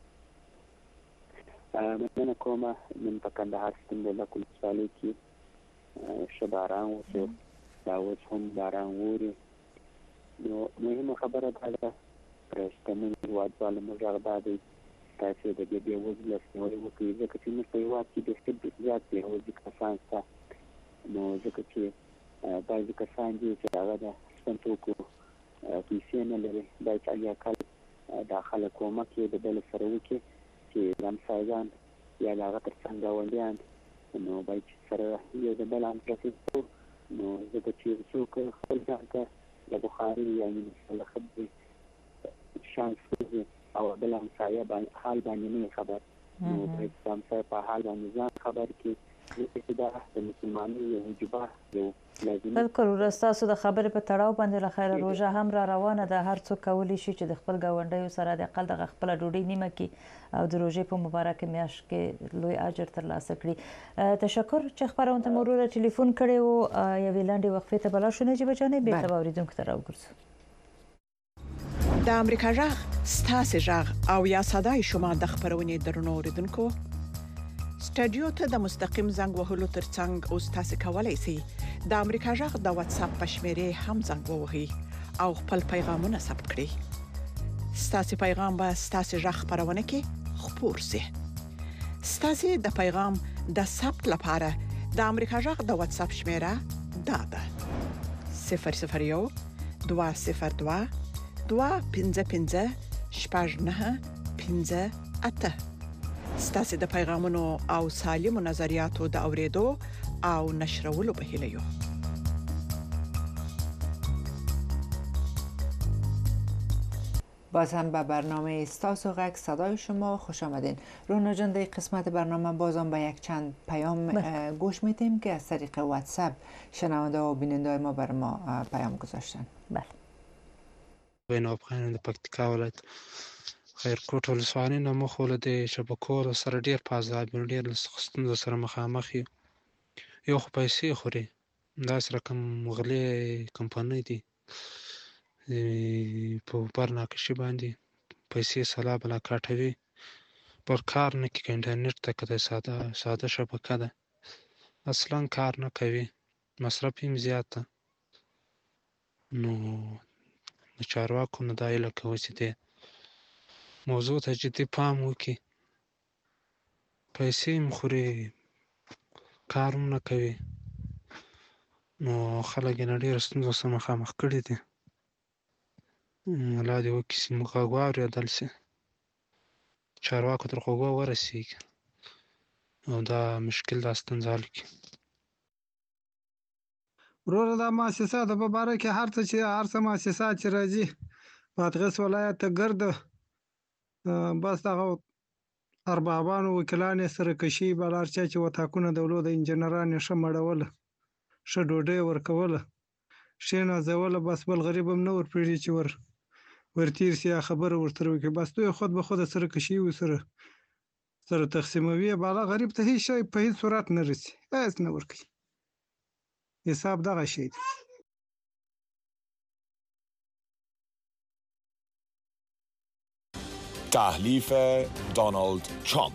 راغلی. مننه کوم، نن په کندهار سپین بولدک ولسوالۍ کې ښه باران وشو، دا اوس هم باران اوري. نو مهمه خبره دا ده پر شتمنو هېوادوالو موږ غږ دا دی تاسې د دې بېوزلو لاسنیوی وکړئ، ځکه چې موږ په هېواد کې ډېر زیات بېوزلي کسان شته. نو ځکه چې بعضې کسان دي چې هغه د شپن توکو پیسې نه لري، باید چې ایا کله دا خلک کومک یې د بل سره وکړي چې همسایګان یا د هغه تر څنګ ګاونډیان نو باید چې سره یو د بل همکاسي وکړو. نو ځکه چې څوک خپل ځان ته د بخاري یا مینسله خبرې شانس کوي او بل همسایه حال باندې نه خبر، نو باید د همسایه په حال باندې ځان خبر کړي، ځکه چې دا د مسلمانۍ یو وجیبه یو لازمي. بلکل وروره، ستاسو د خبرې په تړاو باندې له خیره روژه هم را روانه ده. هر څوک کولی شي چې د خپل ګاونډیو سره د اقل دغه خپله ډوډۍ نیمه کړي او د روژې په مبارکه میاشت کې لوی اجر ترلاسه کړي. تشکر چې خپرونې ته مو وروره ټلیفون کړی و. یوې لنډې وقفې ته به لاړ شو نجیبه جانې، بېرته به اورېدونکو ته راوګرځو. د امریکا غږ ستاسې غږ او یا صدای شما د خپرونې درنو اوریدونکو، سټډیو ته د مستقیم زنګ وهلو ترڅنګ اوس تاسو کولی شئ د امریکا غږ د واتس اپ په شمیرې هم زنګ ووهئ او خپل پیغامونه ثبت کړئ. ستاسو پیغام به ستاسو غږ خپرونه کې خپور شي. ستاسو د پیغام د ثبت لپاره د امریکا غږ د واتس اپ شمیره دا ده: صفر صفر یو دوه صفر دوه دوه پنځه پنځه شپږ نهه پنځه اته. ستاسو د پیغامونو او سالمو نظریاتو د اوریدو او نشرولو په هیله یو. باز هم به برنامه استاسو غږ صدای شما خوش آمدین. رونا جان، در قسمت برنامه بازم به یک چند پیام گوش میدیم که از طریق واتساپ شنونده و بیننده ما بر ما پیام گذاشتن. بله. بین افغان د پکتیکا ولایت خیرکوټ ولسوالۍ نه مخ ولدې شبکو سره ډیر په عذاب ډیر ستونزو سره مخامخ یو. یو خو پیسې خوري، داسې رقم غلې کمپنۍ دي په برناکشي باندې پیسې سلا بلا کاټوي، پر کار نه کوي. انټرنیټ ته که ساده ساده شبکه ده اصلا کار نه کوي، مصرف یې زیات ده. نو د چارواکو نه دا هیله کوو چې دې موضوع ته جدي پام وکړي. پیسې هم خوري، کار هم نه کوي، نو خلک یې له ډېرو ستونزو سره مخامخ کړي دي. الله دې وکړي چې موږ غږ واورېدل شي، چارواکو تر غوږو ورسېږي او دا مشکل دا ستونزه حل کړي. وروره دا مؤسسات په باره کې هر څه چې هر څه مؤسسات چې راځي بادغیس ولایت ته ګرده بس دغه اربابانو وکیلان یې سره کشي بل هر چا چې وطاقونه دولو د انجنیران یې ښه مړوله ښه ډوډۍ ورکوله ښې نازوله بس بل غریب هم نه ورپرېږدي چې ور ورتېر سي یا خبره ورسره وکړي بس دوی خود به خود سره کشي ورسره سره تقسیموي بالا غریب ته هیڅ شی په هیڅ صورت نه رسي هېڅ نه ورکوي حساب دغه شی دی. تحلیف دونالد ترامپ.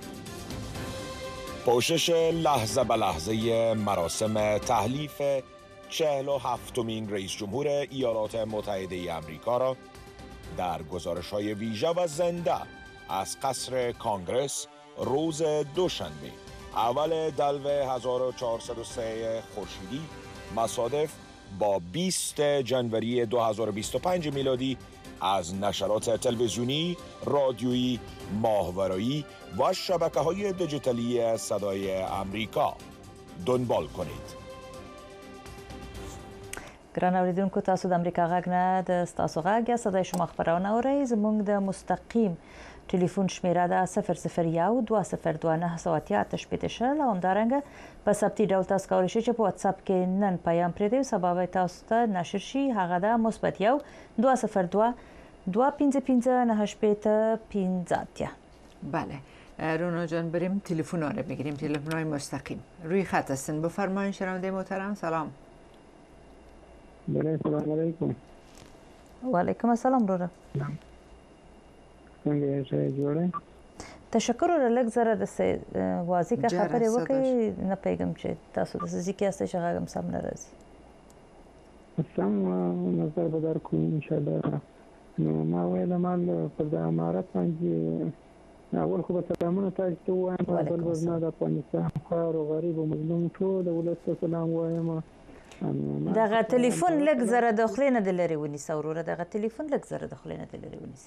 پوشش لحظه به لحظه مراسم تحلیف چهل و هفتمین رئیس جمهور ایالات متحده آمریکا را در گزارش‌های ویژه و زنده از قصر کانگرس روز دوشنبه اول دلو هزار و چهارصد و سه خورشیدی مصادف با بیست جنوری دو هزار و بیست و پنج میلادی از نشرات تلویزیونی، رادیویی، ماهواره‌ای و شبکه‌های دیجیتالی صدای آمریکا دنبال کنید. ګران اوریدونکو تاسو د امریکا غږ نه د ستاسو غږ یا صدای شما خبرونه اورئ. زموږ د مستقیم ټلیفون شمیره ده صفر صفر یو دوه صفر دوه نهه سوه اتیا اته شپېته شل او همدارنګه په ثبتي ډول تاسو کولی شئ چې په واتساپ کې نن پیام پرېږدئ سبا به تاسو ته نشر شي هغه ده مثبت یو دوه صفر دوه دوه پنځه پنځه نهه شپېته پنځه اتیا. بله رونا جان بریم تلفن ها رو بگیریم تلفن های مستقیم روی خط هستن بفرمایید شنونده محترم. سلام. بله سلام علیکم. و علیکم السلام رونا. څنګه یې جوړه؟ تشکر ور لږ زره د واضح کا خبرې وکړي نه پیغام چې تاسو د سزي کې استه شغاګم سم نه راځي. سم نظر به در کوم ان شاء الله. نو ما ویل مال په د امارات باندې اول خو به سلامونه تاسو ته وایم بل وزنا د افغانستان خار او غریب او مظلوم ټول ولست سلام وایم. دغه ټلیفون لږ زره د خلینه د لري ونیسه وروره دغه ټلیفون لږ زره د خلینه د لري ونیسه.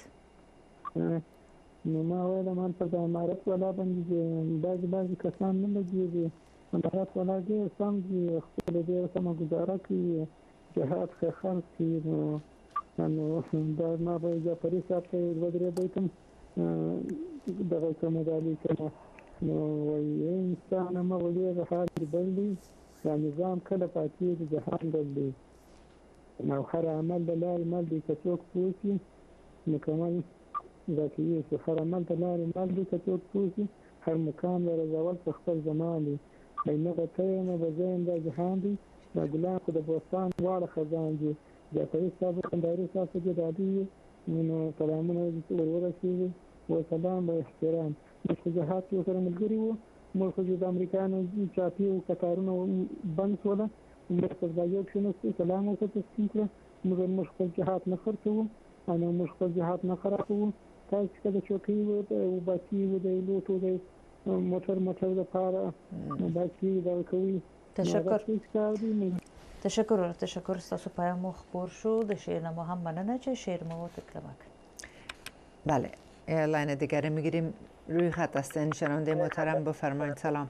نو ما ویل مان په د امارات ولا باندې بعض بعض کسان نه لګي امارات ولا دې سم دي خپل دې سم گزاره کوي جهاد ښه خلک دي نو نو دا ما به جعفري صاحب ته ودرې بیتم دغه کومه دالي کنه نو وایي انسان ما ولې د حاضر بلدي دا نظام کله پاتې د جهان بلدي نو هر عمل د لارې مل دي که څوک پوه مکمل دا کې چې هر عمل د لارې مل دي که څوک پوه هر مقام د رضاول په خپل زمان دي نه غته نه بزین د جهان دي دا ګلان خو د بوستان واړه خزان دي جعفري صاحب کندهاري صاحب دې دادي نو سلامونه دې ورسېږي و سلام به احترام مخ جهاد یو سره ملګری وو مخ د امریکانو چاپی او قطارونو بند ولا مخ د یو شنو سلام او تسلیم کړ موږ مخ جهاد نه خرڅو انا مخ جهاد نه خرڅو تاسو کله چوکي وو او باقي وو د لوټو د موټر موټر د پاره باقي دا کوي. تشکر تشکر تشکر تاسو پیام مو خبر شو د شعرنامه هم مننه چې شعر مو تکرار کړ. بله لاین دیگر میگیریم روی خط هستن شنونده محترم بفرمایید. سلام.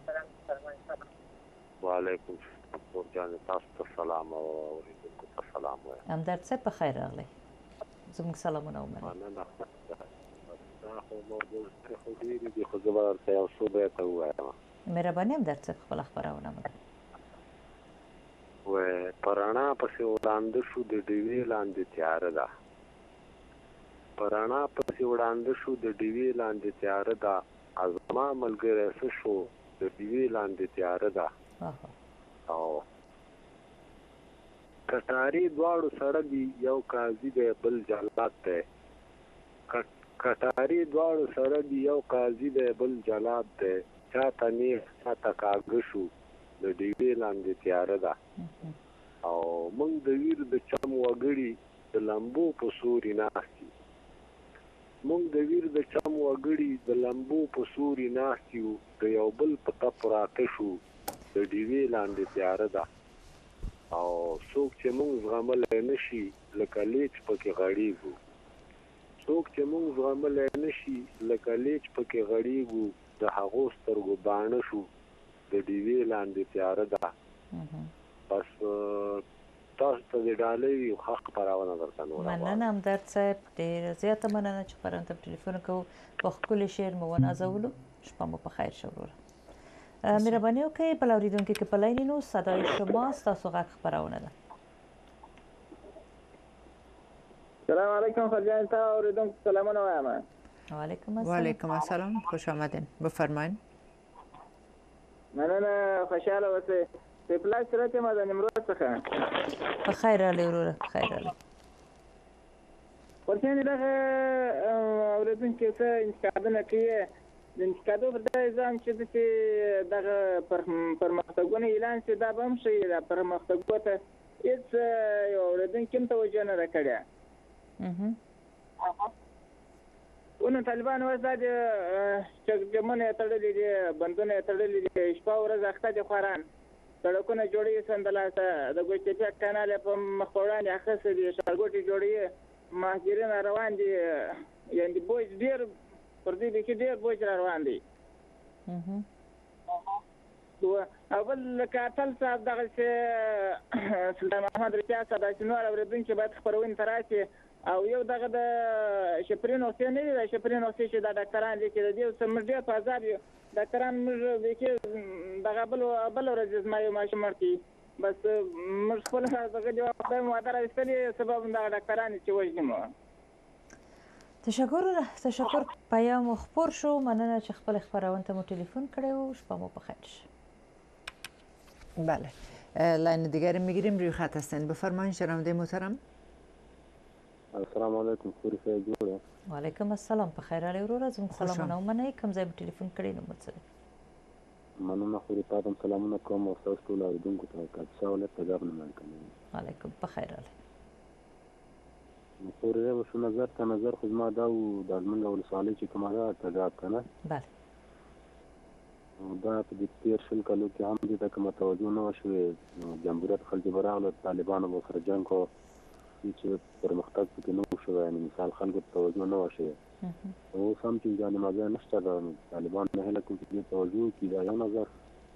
و علیکم السلام جان تاسو سلام او اوریدونکو ته سلام وایم. همدرد صاحب په خیر راغلی. زموږ سلامونه ومنه. دا خو موضوع خو ډېرې دي خو زه به درته یو څو بیته ووایم. مهرباني همدرد صاحب خپله خپرونه وکړه. و په رڼا پسې وړاندې شو د ډیوې لاندې تیاره ده په رڼا پسې وړاندې شو د ډیوې لاندې تیاره ده زما ملګری څه شو د ډیوې لاندې تیاره ده او کټاري دواړو سره دي یو قاضي دی بل جلاد دی کټاري دواړو سره دي یو قاضي دی بل جلاد دی چاته نیغ چاته کاږه شو د ډیوې لاندې تیاره ده او موږ د ویر د چم وګړي د لمبو په سوري ناستي موږ د ویر د چم وګړي د لمبو په سوري ناستي د یو بل په تپ راته شو د ډیوې لاندې تیاره ده او څوک چې موږ زغملی نه شي لکه لیچ پکې غړېږو څوک چې موږ زغملی نه شي لکه لیچ پکې غړېږو د هغو سترګو باڼه شو د ډیوی لاندې تیاره ده بس تاسو ته د ډالۍ یو ښه خپرونه درته نوره مننه همدرد صاحب ډېره زیاته مننه چې خپرونه ته تلیفون کوو په ښکلي شعر مو ونازولو شپه مو په خیر شه وروره مهرباني وکړئ بل اورېدونکي که په لاین نو صدای شما ستاسو غږ خپرونه ده سلام علیکم خرجان تا اوریدونکو سلامونه وایم وعلیکم السلام وعلیکم السلام خوش آمدین بفرمایید مننه خوشاله اوسئ سیفلا سرت ما د نمرود څخه په خیر راغلی وروره په خیر راغلی ورته دغه اوریدونکي څه انتقادونه کوي د انتقادو پر دغه ځان چې دغه پرمختګونه اعلان شي دا به هم شي دا پرمختګو ته هېڅ یو اوریدونکي هم توجه نه ده کړې ونو طالبان اوس دا د چکجمونه یې تړلي دي بندونه یې تړلي دي شپه ورځ اخته دي خواران سړکونه جوړوي سمدلاسه د ګوشتپیک کانال یې په مخ په وړاندې اخیستی دي ښارګوټې جوړوي مهاجرین را روان دي یعنې بوج ډېر پر دې بیخي ډېر بوج را روان دی او بل لکه اتل صاحب دغسې سلطان محمد رفیع صاحب داسې نور اورېدونکي باید خپرونې ته راشي او یو دغه د شپرین اوسې نه دي د شپرین اوسې چې دا ډاکټران دي چې د دې اوس موږ ډېر په عذاب یو ډاکټران موږ بیخي دغه بل بله ورځ زما یو ماشوم مړ کړي بس موږ خپله دغه جواب خدای مو واده راویستلي سبب دغه ډاکټران چې وژني مو تشکر تشکر پیام مو خپور شو مننه چې خپل خپرونه ته مو تلیفون کړی و شپه مو په خیر شه بله لاین دیگری میگیریم روی خط هستین بفرمایید شنونده محترم السلام علیکم خوري خیر جوړه وعلیکم السلام په خیر علي وروره زموږ سلامونه ومنئ کوم ځای به ټلیفون کړی نو مو څه مننه خوري تاسو سلامونه کوم او تاسو ټول اورېدونکو ته کاڅه ولې پیغام نه کوم وعلیکم په خیر علي خوري وشو نظر ته نظر خو ما دا او د المنګ ولسوالۍ چې کومه ده تجاب کنه بله دا په دې تیر شل کلو کې هم دې ته کومه توجه نه وشوې جمهوریت خلک به راغله طالبانو به سره جنګ کو چې پرمختګ پکې نه وشو یعنې مثال خلکو ته توجه نه وشوې اوس هم چې جانمازی نشته ده طالبان نه هیله کوي چې دې توجه وکړي دا یو نظر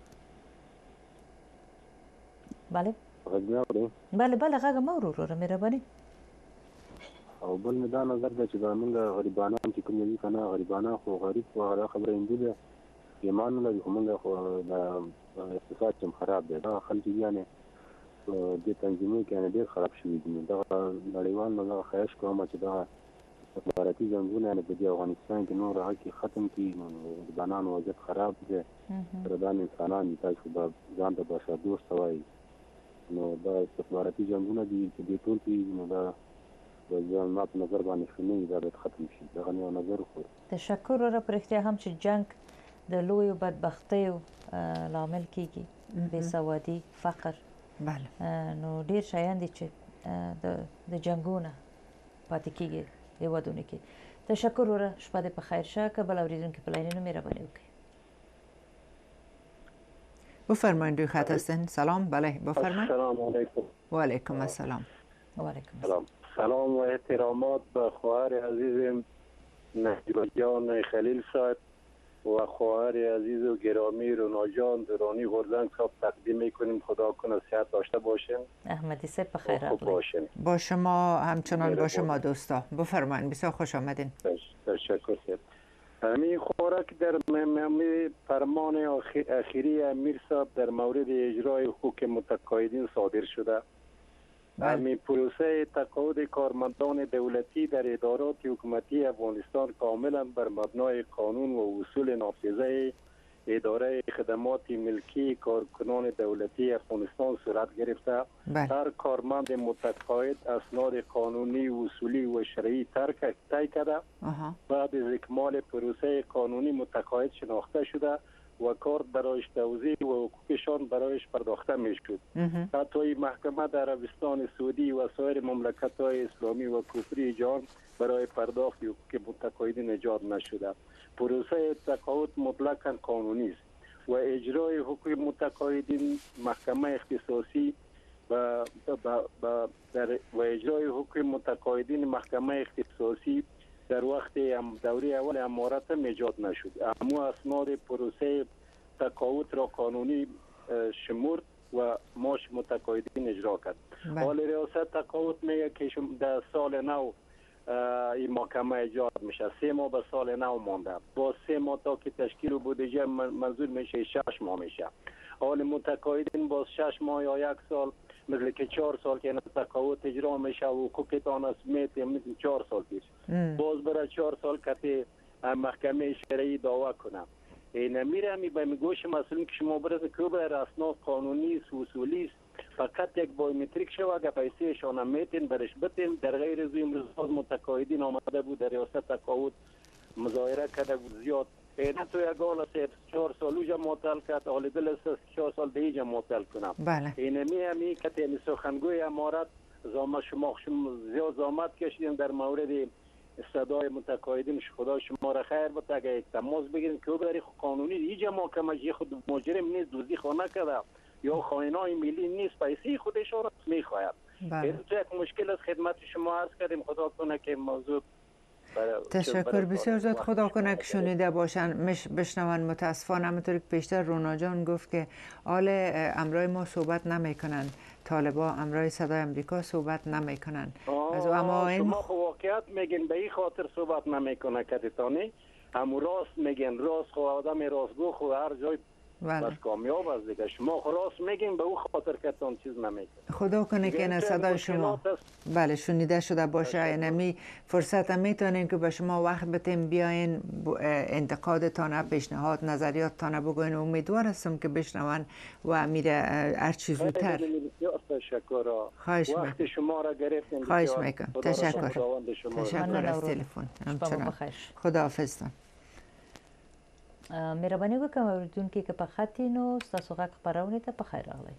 بله غږ مې اورې بله بله غږ مه اورو وروره مهرباني او بل مې دا نظر ده چې دا موږ غریبانان چې کوم دي که نه غریبانان خو غریب خو دا خبره هندي ده ایمان نه لري خو موږ خو د اقتصاد چې خراب دی دا خلک یعنې دې تنظیمونو کې یعنې ډېر خراب شوي دي نو دغه نړیوال نو دغه خواهش کوم چې دغه استخباراتي جنګونه یعنې په دې افغانستان کې نور هغه کې ختم کړي نو غریبانانو وضعیت خراب دی سردان انسانان دي تاسو به ځان ته بشردوسته وایي نو دا استخباراتي جنګونه دي چې دې ټول کېږي نو دا ما په نظر باندې ښه نه وي دا باید ختم شي دغه مې یو نظر وخوري تشکر وروره په رښتیا هم چې جنګ د لویو بدبختیو لامل کیږي بېسوادي فقر بله نو ډیر شیان دي چې د د جنګونه پاتې کیږي هیوادونو کې تشکر وروره شپه دې په خیر شه که بل اورېدونکي په لاین نو مهرباني وکړئ بفرمایید روی خط هستین سلام بله بفرمایید السلام علیکم و علیکم السلام و علیکم السلام سلام و احترامات به خواهر عزیزم نجیبه جان خلیل صاحب و خواهر عزیز و گرامی رونا جان درانی غردنگ صاحب تقدیم میکنیم خدا کنه صحت داشته باشین احمدی صاحب بخیر باشین با شما همچنان با شما دوستا بفرمایید بسیار خوش آمدین تشکر صاحب همین خوراک در مهمی فرمان اخیری امیر صاحب در مورد اجرای حقوق متقاعدین صادر شده همین پروسه تقاعد کارمندان دولتی در ادارات حکومتی افغانستان کاملا بر مبنای قانون و اصول نافذه اداره خدمات ملکی کارکنان دولتی افغانستان صورت گرفته هر کارمند متقاعد اسناد قانونی اصولی و شرعی ترک طی کرده بعد از اکمال پروسه قانونی متقاعد شناخته شده و کار برایش توزیع و حقوقشان برایش پرداخته میشد. حتی محکمه در عربستان سعودی و سایر مملکت‌های اسلامی و کفری جهان برای پرداخت حقوق متقاعدین ایجاد نشده. پروسه تقاعد مطلقاً قانونی است و اجرای حقوق متقاعدین محکمه اختصاصی و در و اجرای حقوق متقاعدین محکمه اختصاصی در وقت دوره اول امارت هم ایجاد نشد. اما اسناد پروسه تقاعد را قانونی شمرد و معاش متقاعدین اجرا کرد. حال ریاست تقاعد میگه که در سال نو این محکمه ایجاد میشه، سه ماه به سال نو مانده، با سه ماه تا که تشکیل بودجه منظور میشه شش ماه میشه. حال متقاعدین باز شش ماه یا یک سال مثل که چهار سال که تقاعد اجرا میشه و حقوقتان از میتیم چهار سال پیش باز برای چهار سال که محکمه شرعی دعوا کنم این میره می به میگوش مسئولین که شما برای که برای اسناد قانونی است اصولی است فقط یک بایومتریک شو اگر پیسه شان میتین برش بتین در غیر از امروز متقاعدین آمده بود در ریاست تقاعد مظاهره کرده بود زیاد اینا تو یک حال سه چهار سال اوجا معطل کرد حال دل است چهار سال دیگه معطل کنم. بله. این می همی که این سخنگوی امارات زامت شما زیاد زامت کشیدیم در مورد صدای متقاعدین خدا شما را خیر بده اگه یک تماس بگیرین که برای قانونی ایجا محکمه خود مجرم نیست دوزی خانه کرده یا خائنای ملی نیست پیسه خودش را میخواهد. این تو یک مشکل از خدمت شما عرض کردیم خدا کنه که موضوع تشکر بسیار زیاد خدا کنه که شنیده باشن مش بشنون. متاسفانه همونطور که پیشتر رونا جان گفت که آل امرای ما صحبت نمیکنن، طالبا امرای صدای امریکا صحبت نمیکنن. از اما این شما خو واقعیت میگین به این خاطر صحبت نمیکنه کتیتانی همو راست میگین راست خو آدم راستگو خو هر جای بس کامیاب است دیگه شما راست میگین به او خاطر که تون چیز نمیکنه. خدا کنه که این صدای شما بله شنیده شده باشه. اینمی فرصت میتونیم که به شما وقت بتیم بیاین انتقادتان پیشنهاد نظریاتتان بگوین. امیدوار هستم که بشنون و میره هر چی زودتر. تشکر. خواهش میکنم. وقت شما را گرفتیم. خواهش میکنم. تشکر. تشکر از تلفن. خدا حافظ. مهرباني وکړئ اوریدونکي که په خط نو ستاسو غږ خپرونې ته په خیر راغلی.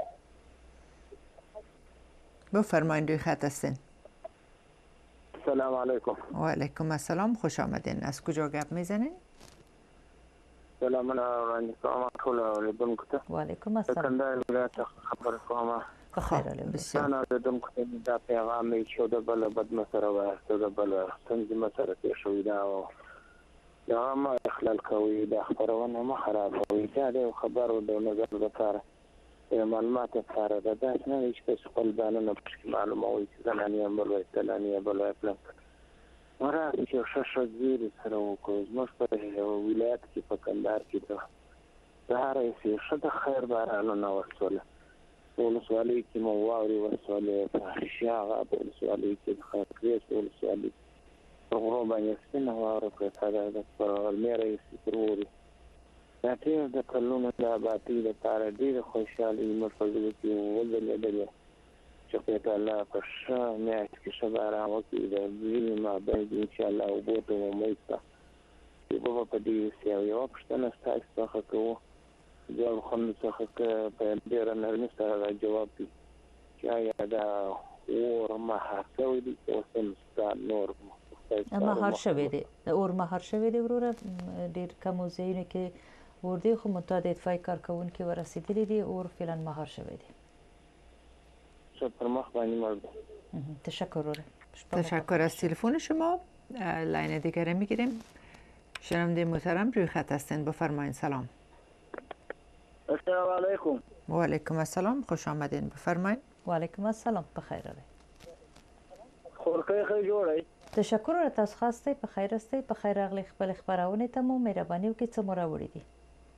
بفرمایید روی خط هستین. سلام علیکم. و علیکم السلام خوش آمدین. از کجا گپ میزنین؟ سلام علیکم شما ټول اوریدونکو ته. و علیکم السلام. کندهار ولایت خبر کومه. په خیر راغلی. بسیار. انا اوریدونکو ته دا پیغام چې د بل بد مسره واسطه د بل څنګه مسره کې شوې دا او دا ما اخلال کوي دا خبرونه ما خرابوي دا د خبرو د نظر لپاره معلومات لپاره دا داس نه هیڅ څه خپل ځانونه معلوموي چې ځانانه بل وي تلانه بل وي پلان مرا چې شاشه زیر سره وکړو زموږ په ولایت کې په کندهار کې دا دا راځي شته خیر بارانه نو وسوله ولسوالۍ کې مو واوري ولسوالۍ په شاغه ولسوالۍ کې خاطرې ولسوالۍ غروب یې نواره په ساده د پرمېره سپوري دا ټول د کلونو د آبادی لپاره ډېر خوشاله مرفوض کې ولې چې په الله په شا مې چې شباره وکړي د دې ما به ان شاء الله وبوته ومېستا چې په په دې سیاو یو پښتنه ستاسو څخه کوو یو خمس څخه په ډېر نرمي سره جواب دی چې دا اور ما هڅوي دي او سم نور مهار شوی دی اور مهار شوی دی وروره ډیر کم ځایونه کې اور دی خو متعدد اطفای کارکونکي ورسېدلي دي اور فعلا مهار شوی دی. شکر مخبانی تشکر. تشکر از تلفن شما. لاین دیگره میگیریم. شنونده محترم روی خط هستین بفرمایید. سلام. السلام علیکم. و علیکم السلام خوش آمدین بفرمایید. و علیکم السلام بخیر راغلی. خورکه خیلی جوړی. تشکر را تاسو خواسته په خیر استه په خیر راغلی خپل خبرونه ته مو مهرباني وکړئ څه مو راوړي دي.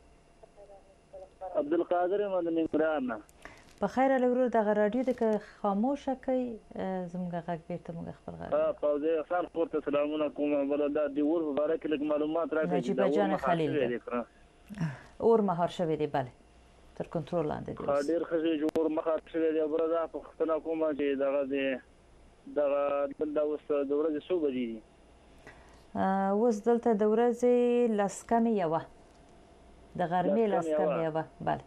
عبدالقادر مدني ګران په خیر لورو د رادیو د خاموشه کوي زموږ غږ بیرته موږ خپل غږ ها پاوزه احسان پورته سلامونه کوم بلدا دی ور مبارک لک معلومات راکړي نجیب جان خلیل اور مهار شوی دی بله تر کنټرول لاندې دی ډیر خزي جوړ مخاط شوی دی بردا په خپل کومه چې دغه دی دغه د اوس د ورځې څو بجې دي اوس دلته د ورځې لس کمې یوه د غرمې لس کمې یوه بله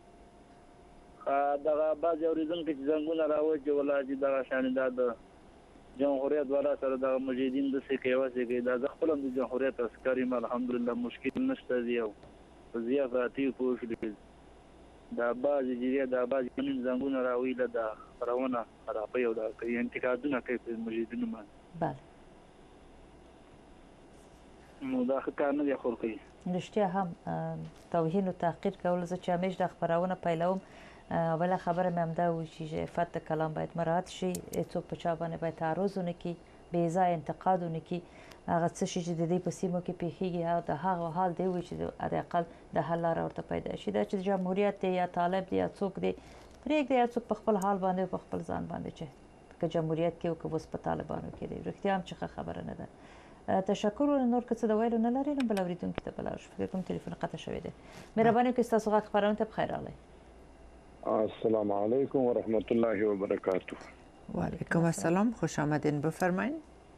دغه بعضې اورېدونکي چې زنګونه راوچول چې دغه شانې دا د جمهوریت والا سره دغه مجاهدین داسې کوي هسې کوي دا زه خپل هم د جمهوریت عسکر یم الحمدلله مشکل نشته دی او په ضیافاتي پوه شولې دا بعضې جریه دا بعضې قانون زنګونه راویله دا خپرونه خرابوي او دا کوي انتقادونه کوي په مجاهدینو باندې بله نو دا ښه کار نه دی خور کوي رښتیا هم توهین و تحقیر کول زه چې همیش د خپرونه پیلوم اوله خبره مې همدا وي چې عفت کلام باید مراعات شي، څوک په چا باندې باید تعرض ونه کړي، بې ځایه انتقاد ونه کړي. هغه څه شي چې د دې په سیمو کې پیښیږي هغه د هغه حال دی وي چې حداقل د حل لاره ورته پیدا شي. دا چې جمهوریت دی یا طالب دی یا څوک دی پرېږدي، یا څوک په خپل حال باندې په خپل ځان باندې چې که جمهوریت کې او که اوس په طالبانو کې دی. رښتیا هم چې ښه خبره نه ده. تشکر. نور که څه د ویلو نه لرې نو بل اورېدونکي ته به لاړ شو. فکر کوم تلیفون قطع شوی دی. مهرباني وکړئ ستاسو غږ خپرونې ته بخیر راغلی. السلام علیکم و رحمت الله و برکاته. و علیکم السلام، خوش آمدین، بفرمایید.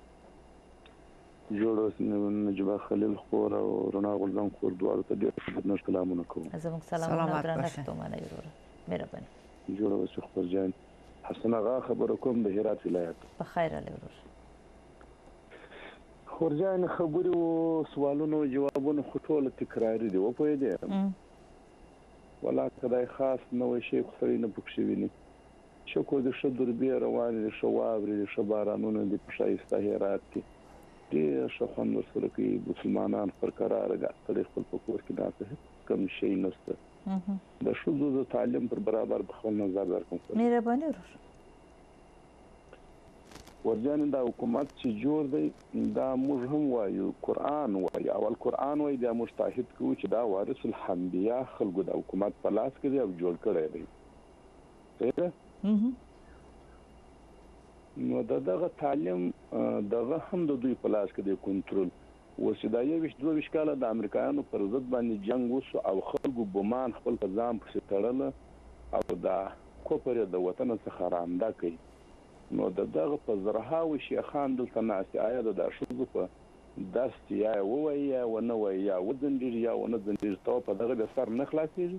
جوړ نجبه خلیل خور او رڼا غلزم خور دواړو ته ډېر خدمت سلامونه کوم. زموږ سلامونه درنښت ومنئ وروره. مهرباني. جوړ اوسئ خورجان. حسن آغا خبره کوم د هرات ولایت. بخیر راغلی وروره. خورجان خبرې او سوالونو جوابونه خو ټوله تکراري دي، وپوهېدې ولا خدای خاص نوی شی خو سړی نه پکښې ویني. شکر د ښه دربې روانې دي، ښه واورې دي، ښه بارانونه دي په ښایسته هرات کې. ډېر ښه خوند ورسره کوي. مسلمانان پر کراره سړی خپل په کور کې ناسته، هېڅ کم شی نشته. د ښځو د تعلیم پر برابر به خپل نظر درکړم. مهرباني وروره. ورجانې دا حکومت چې جوړ دی دا موږ هم وایو، قرآن وایي، اول قرآن وایي، بیا موږ تاکید کوو چې دا وارث الانبیا خلکو د حکومت په لاس کې دی او جوړ کړی دی. صحیح ده؟ نو د دغه تعلیم دغه هم د دوی په لاس کې دی کنټرول. اوس چې دا یوویشت دوه ویشت کاله د امریکایانو پر ضد باندې جنګ وشو او خلکو ګمان خپل په ځان پسې تړله او دا کفر یې د وطن څخه رانده کوي. نو د دغه په زرهاوو شیخان دلته ناست دي، آیا د دا ښځو په درس چې یا یې ووایي یا ونه وایي، یا وځنډېږي یا ونه ځنډېږي، ته په دغه د سر نه خلاصېږي؟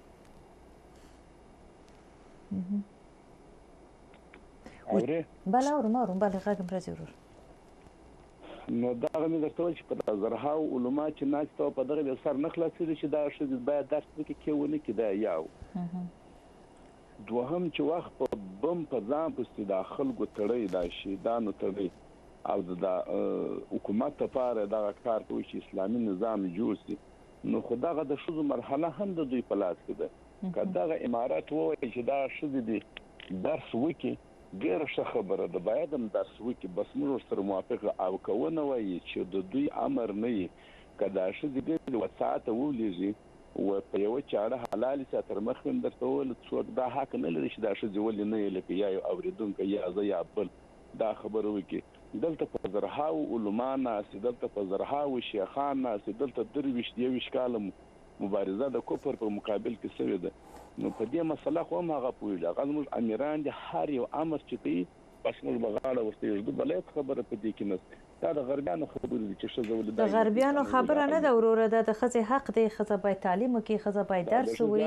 اورې؟ بله اورم اورم بله غږ م راځي ورور. نو دغه مې درته وویل چې په زرهاوو علما چې ناست ته په دغه د سر نه خلاصېږي چې دا ښځې باید درس وکړي کې ونه کړي. دا یو دوهم چې وخت په بم په ځان پسې دا خلکو تړی، دا شهیدانو تړی او د حکومت لپاره دغه کار کوي چې اسلامي نظام جوړ شي. نو خو دغه د ښځو مرحله هم د دوی په لاس کې ده. که دغه امارات ووایي چې دا ښځې دي درس وکړي، ډېره ښه خبره ده، باید هم درس وکړي، بس موږ ورسره موافق یو. او که ونه وایي چې د دوی امر نه وي، که دا ښځې ډېرې وساته ولیږي و په یوه چاړه حلالې سه تر مخ مې درته وویل څوک دا حق نه لري چې دا ښځې ولې نه یې لکه یا یو اورېدونکی یا زه یا بل دا خبره وکړي. دلته په زرهاوو علما ناست، دلته په زرهاوو شیخان ناست، دلته درویشت یوویشت کاله مبارزه د کفر په مقابل کې شوې ده. نو په دې مسله خو هم هغه پوهېږي، هغه زموږ امیران دي، هر یو امر چې کوي بس موږ به غاړه ورته ایږدو. بله هېڅ خبره په دې کې نشته. دا د غربیانو خبرې دي چې ښځه ولې د غربیانو خبره نه ده وروره، دا د ښځې حق دی، ښځه باید تعلیم وکړي، ښځه باید درس ووایي.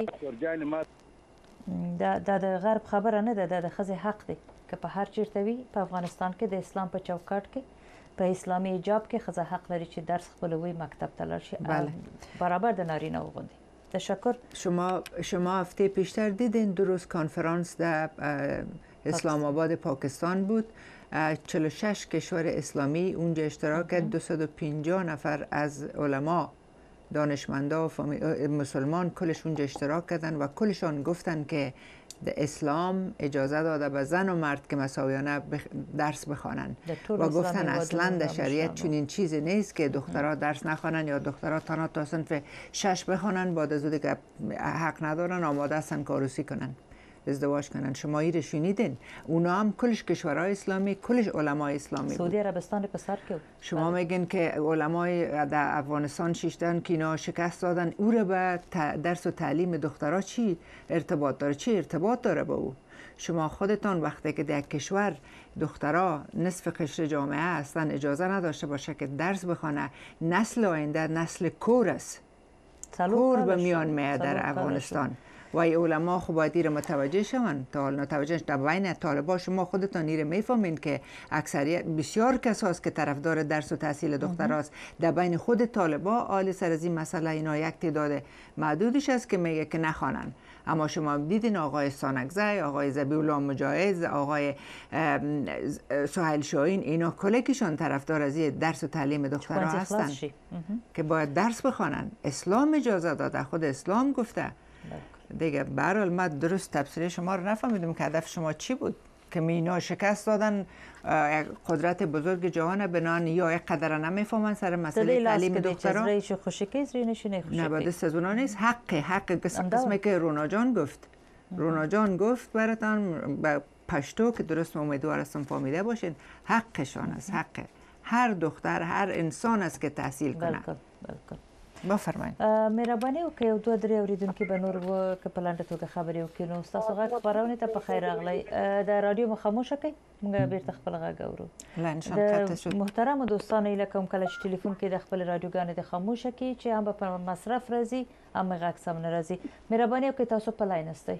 دا د غرب خبره نه ده، دا د ښځې حق دی. که په هر چیرته وي په افغانستان کې د اسلام په چوکاټ کې په اسلامي حجاب کې ښځه حق لري چې درس خپل ووایي، مکتب ته لاړ شي برابر د نارینه و غوندې. تشکر. شما شما هفته پیشتر دیدین دو روز کنفرانس در اسلام آباد پاکستان بود. چهل و شش کشور اسلامی اونجا اشتراک کرد. دویست و پنجاه نفر از علما، دانشمندا و مسلمان کلش اونجا اشتراک کردن و کلشان گفتن که اسلام اجازه داده به زن و مرد که مساویانه بخ... درس بخوانن و گفتن اصلا در شریعت چنین چیزی نیست که دخترها درس نخوانن یا دخترها تنها تا صنف شش بخوانن، بعد از اون که حق ندارن آماده هستن که عروسی کنن، ازدواج کنن. شما ایره شنیدین؟ اونا هم کلش کشورهای اسلامی، کلش علمای اسلامی بود. سعودی عربستان پسر که شما میگین که علمای در افغانستان شیشتن که اینا شکست دادن، او را به درس و تعلیم دخترها چی ارتباط داره؟ چی ارتباط داره با او؟ شما خودتان وقتی که در کشور دخترها نصف قشر جامعه هستن اجازه نداشته باشه که درس بخونه، نسل آینده نسل کور است، کور به میان میاد در افغانستان. و ای علما خب باید ایره متوجه شون. تا حال متوجه در بین طالبا شما خودتان ایره میفهمین که اکثریت بسیار کساست که طرفدار درس و تحصیل دختراست. در بین خود طالبا آل سر از این مسئله اینا یک تعداد معدودش است که میگه که نخوانن، اما شما دیدین آقای سانکزی، آقای ذبیح‌الله مجاهد، آقای سهیل شاهین، اینا کلکشون طرفدار از درس و تعلیم دخترها هستن که باید درس بخوانن. اسلام اجازه داده، خود اسلام گفته. دیگه برحال ما درست تفسیر شما رو نفهمیدم که هدف شما چی بود که مینا شکست دادن قدرت بزرگ جهان بنان یا یک قدر نمیفهمن سر مسئله تعلیم دختران. رئیس خوشکی زری نشینه خوشکی نه بعد از اونا نیست. حق حق قسمی که رونا جان گفت رونا جان گفت براتان به پشتو که درست امیدوار هستم فهمیده باشین حقشان است. حق هر دختر هر انسان است که تحصیل کنه. بلکل بلکل بفرمایید. مهرباني وکړئ یو دوه درې اورېدونکي به نور که په لنډه توګه خبرې وکړي. نو ستاسو غږ خپرونې ته په خیر راغلی. د رادیو مو خاموشه کړئ، موږ بیرته خپل غږ اورو. د محترمو دوستانو هیله کوم کله چې ټلیفون کې د خپل رادیوګانې د خاموشه کړي چې هم به په مصرف راځي هم غږ سم نه راځي. مهرباني وکړئ تاسو په لاین استئ.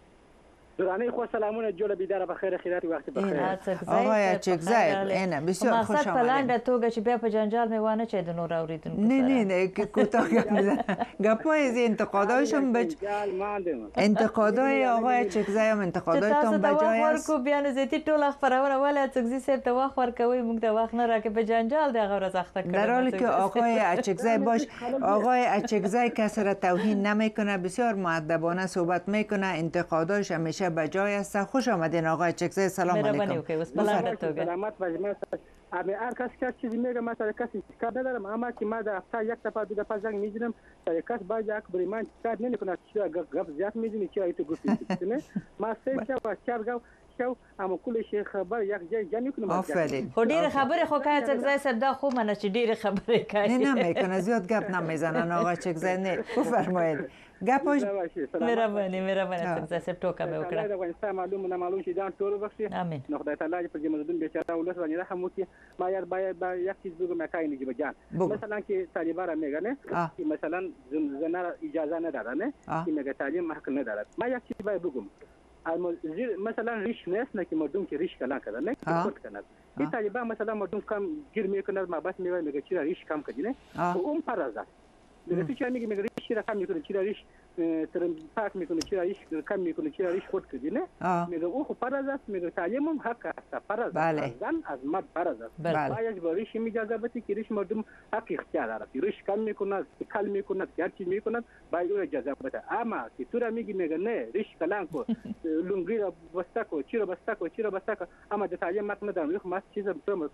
درانه خو سلامونه جوړه بيداره بخیر خیرات وخت بخیر. آقای اچکزی اینه بسیار خوش آمدید. مقصد پلان توګه چې بیا په جنجال میوانه چي د نور اوریدونکو نه نه نه کوتاه گپای از انتقادایشون بج انتقادای آقای اچکزی هم انتقادایتون بجای است. تاسو د بیان زیتی ټول خبرونه ول اچکزی صاحب ته وخت ورکوي موږ ته وخت نه راکې په جنجال دغه ورځ اخته کړو. در حالی که آقای اچکزی باش آقای اچکزی کسی را توهین نمیکنه، بسیار مؤدبانه صحبت میکنه، انتقاداش همیشه بجای است. خوش آمدین آقای اچکزی. سلام علیکم. سلامت باشید. اما هر کس که چیزی میگه مثلا کسی کار ندارم، اما که ما در هفته یک دفعه دو دفعه زنگ میزنم تا کس باید یک بری من کار نمیکنه چرا گپ زیاد میزنی چرا ایتو گفتی نه ما سه شب چهار گاو شو اما کلش خبر یک جای جا نمیکنم. آفرین. خو ډیر خبره خو که اچکزی صاحب دا خو منه چې ډیر خبره کوي. نه نمیکنه زیاد گپ نمیزنن آقای اچکزی. نه بفرمایید. گپاش مهرباني مهرباني اچکزی صاحب ټوکه مې وکړه. د افغانستان معلوم نه معلوم شي دا ټول وخت امين. نو خدای تعالی په جمعدون بیچاره ولس باندې رحم وکړي. ما یار باید با یک چیز بگم مکای نجیب جان مثلا که طالبان میگه نه که مثلا زنان اجازه نداره نه که میگه تعلیم حق نداره. ما یک چیز باید بگم مثلا ریش نیست نه که مردم که ریش کلان کردن نه که خود کنند. این طالبان مثلا مردم کم گیر میکنند ما بس میگه میگه چرا ریش کم کردی نه اون پرازه میگه تو چرا میگه میگه ریش را کم میکنه چرا ریش ترم پاک میکنه چرا ریش کم میکنه چرا ریش خود کردی نه میگه او خو پرازه است. میگه تعلیم هم حق است. پرازه از زن از مرد پرازه است. باید با ریش اجازه بدی که ریش مردم حق اختیار دارد. ریش کم میکنه کل میکنه هر چیز میکنه باید او اجازه بده. اما که تو را میگی میگه نه ریش کلان کو لونگی را بسته کو چرا بسته کو چرا بسته کو اما د تعلیم حق ندارم. یخ ما چیز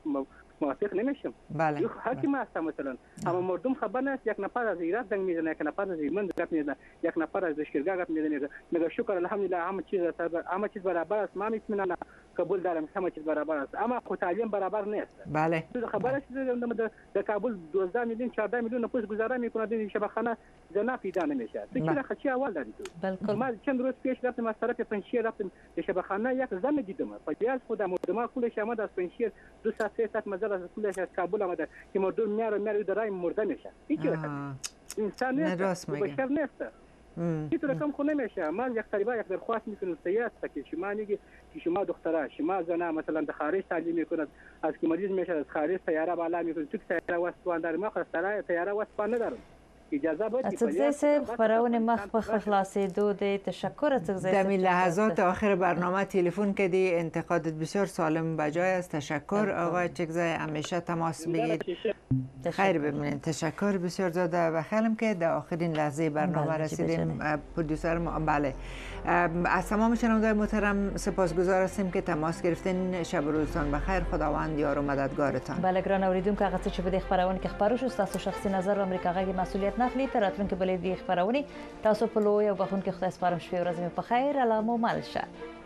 موافق نمیشم. بله. یخ حکیم است مثلا اما مردم خبر نیست یک نفر از ایران زنگ میزنه یک نفر از ایمن گپ میزنه یک نفر از دشکرگاه گپ میزنه میگه شکر الحمدلله همه چیز همه چیز برابر است. ما میتونم قبول دارم همه چیز برابر است اما خود تعلیم برابر نیست. بله. خبر است در کابل دوازده میلیون چهارده میلیون نفوس گذاره میکنه در شبخانه زنا پیدا نمیشه. تو چرا خچی اول داری تو؟ ما چند روز پیش رفتم از طرف پنشیر رفتم در شبخانه یک زن دیدم. فجأه خودم مردم کلش آمد از پنشیر دو ساعت سه ساعت مزل از کلش از کابل آمد که مردم میاره میاره درای مرده میشه. این چرا انسان نیست بشر نیست. این تو رقم خو نمیشه. ما یک طالبا یک درخواست میکنم سیاست که شما میگی که شما دخترها شما زنا مثلا در خارج تعلیم میکنند از که مریض میشه از خارج سیاره بالا میکنه تو سیاره واسطوان داره ما خو سیاره واسطوان ندارم. اجازه باید اچکزی صاحب خبرونه مخ په خلاصېدو دی. تشکر اچکزی صاحب. در لحظات آخر برنامه تلفن کردی. انتقادت بسیار سالم بجای است. تشکر آقای اچکزی. همیشه تماس بگیر. خیر ببینید. تشکر بسیار زیاده و خیلی که در آخرین لحظه برنامه رسیدیم. پرودوسر ما بله از تمام شنوندگان محترم سپاسگزار هستیم که تماس گرفتین. شب و روزتان بخیر. خداوند یار و مددگارتان. بله ګران اوریدونکو هغه څه چې په دې خبرونه کې خبرو شو تاسو شخصي نظر او امریکا غږی مسؤلیت نخلی. تر راتلونکي بلې دې خبرونه تاسو په لوی او بخون کې خدای سپارم. شپه ورځ مې په خیر. الله مو مل شه.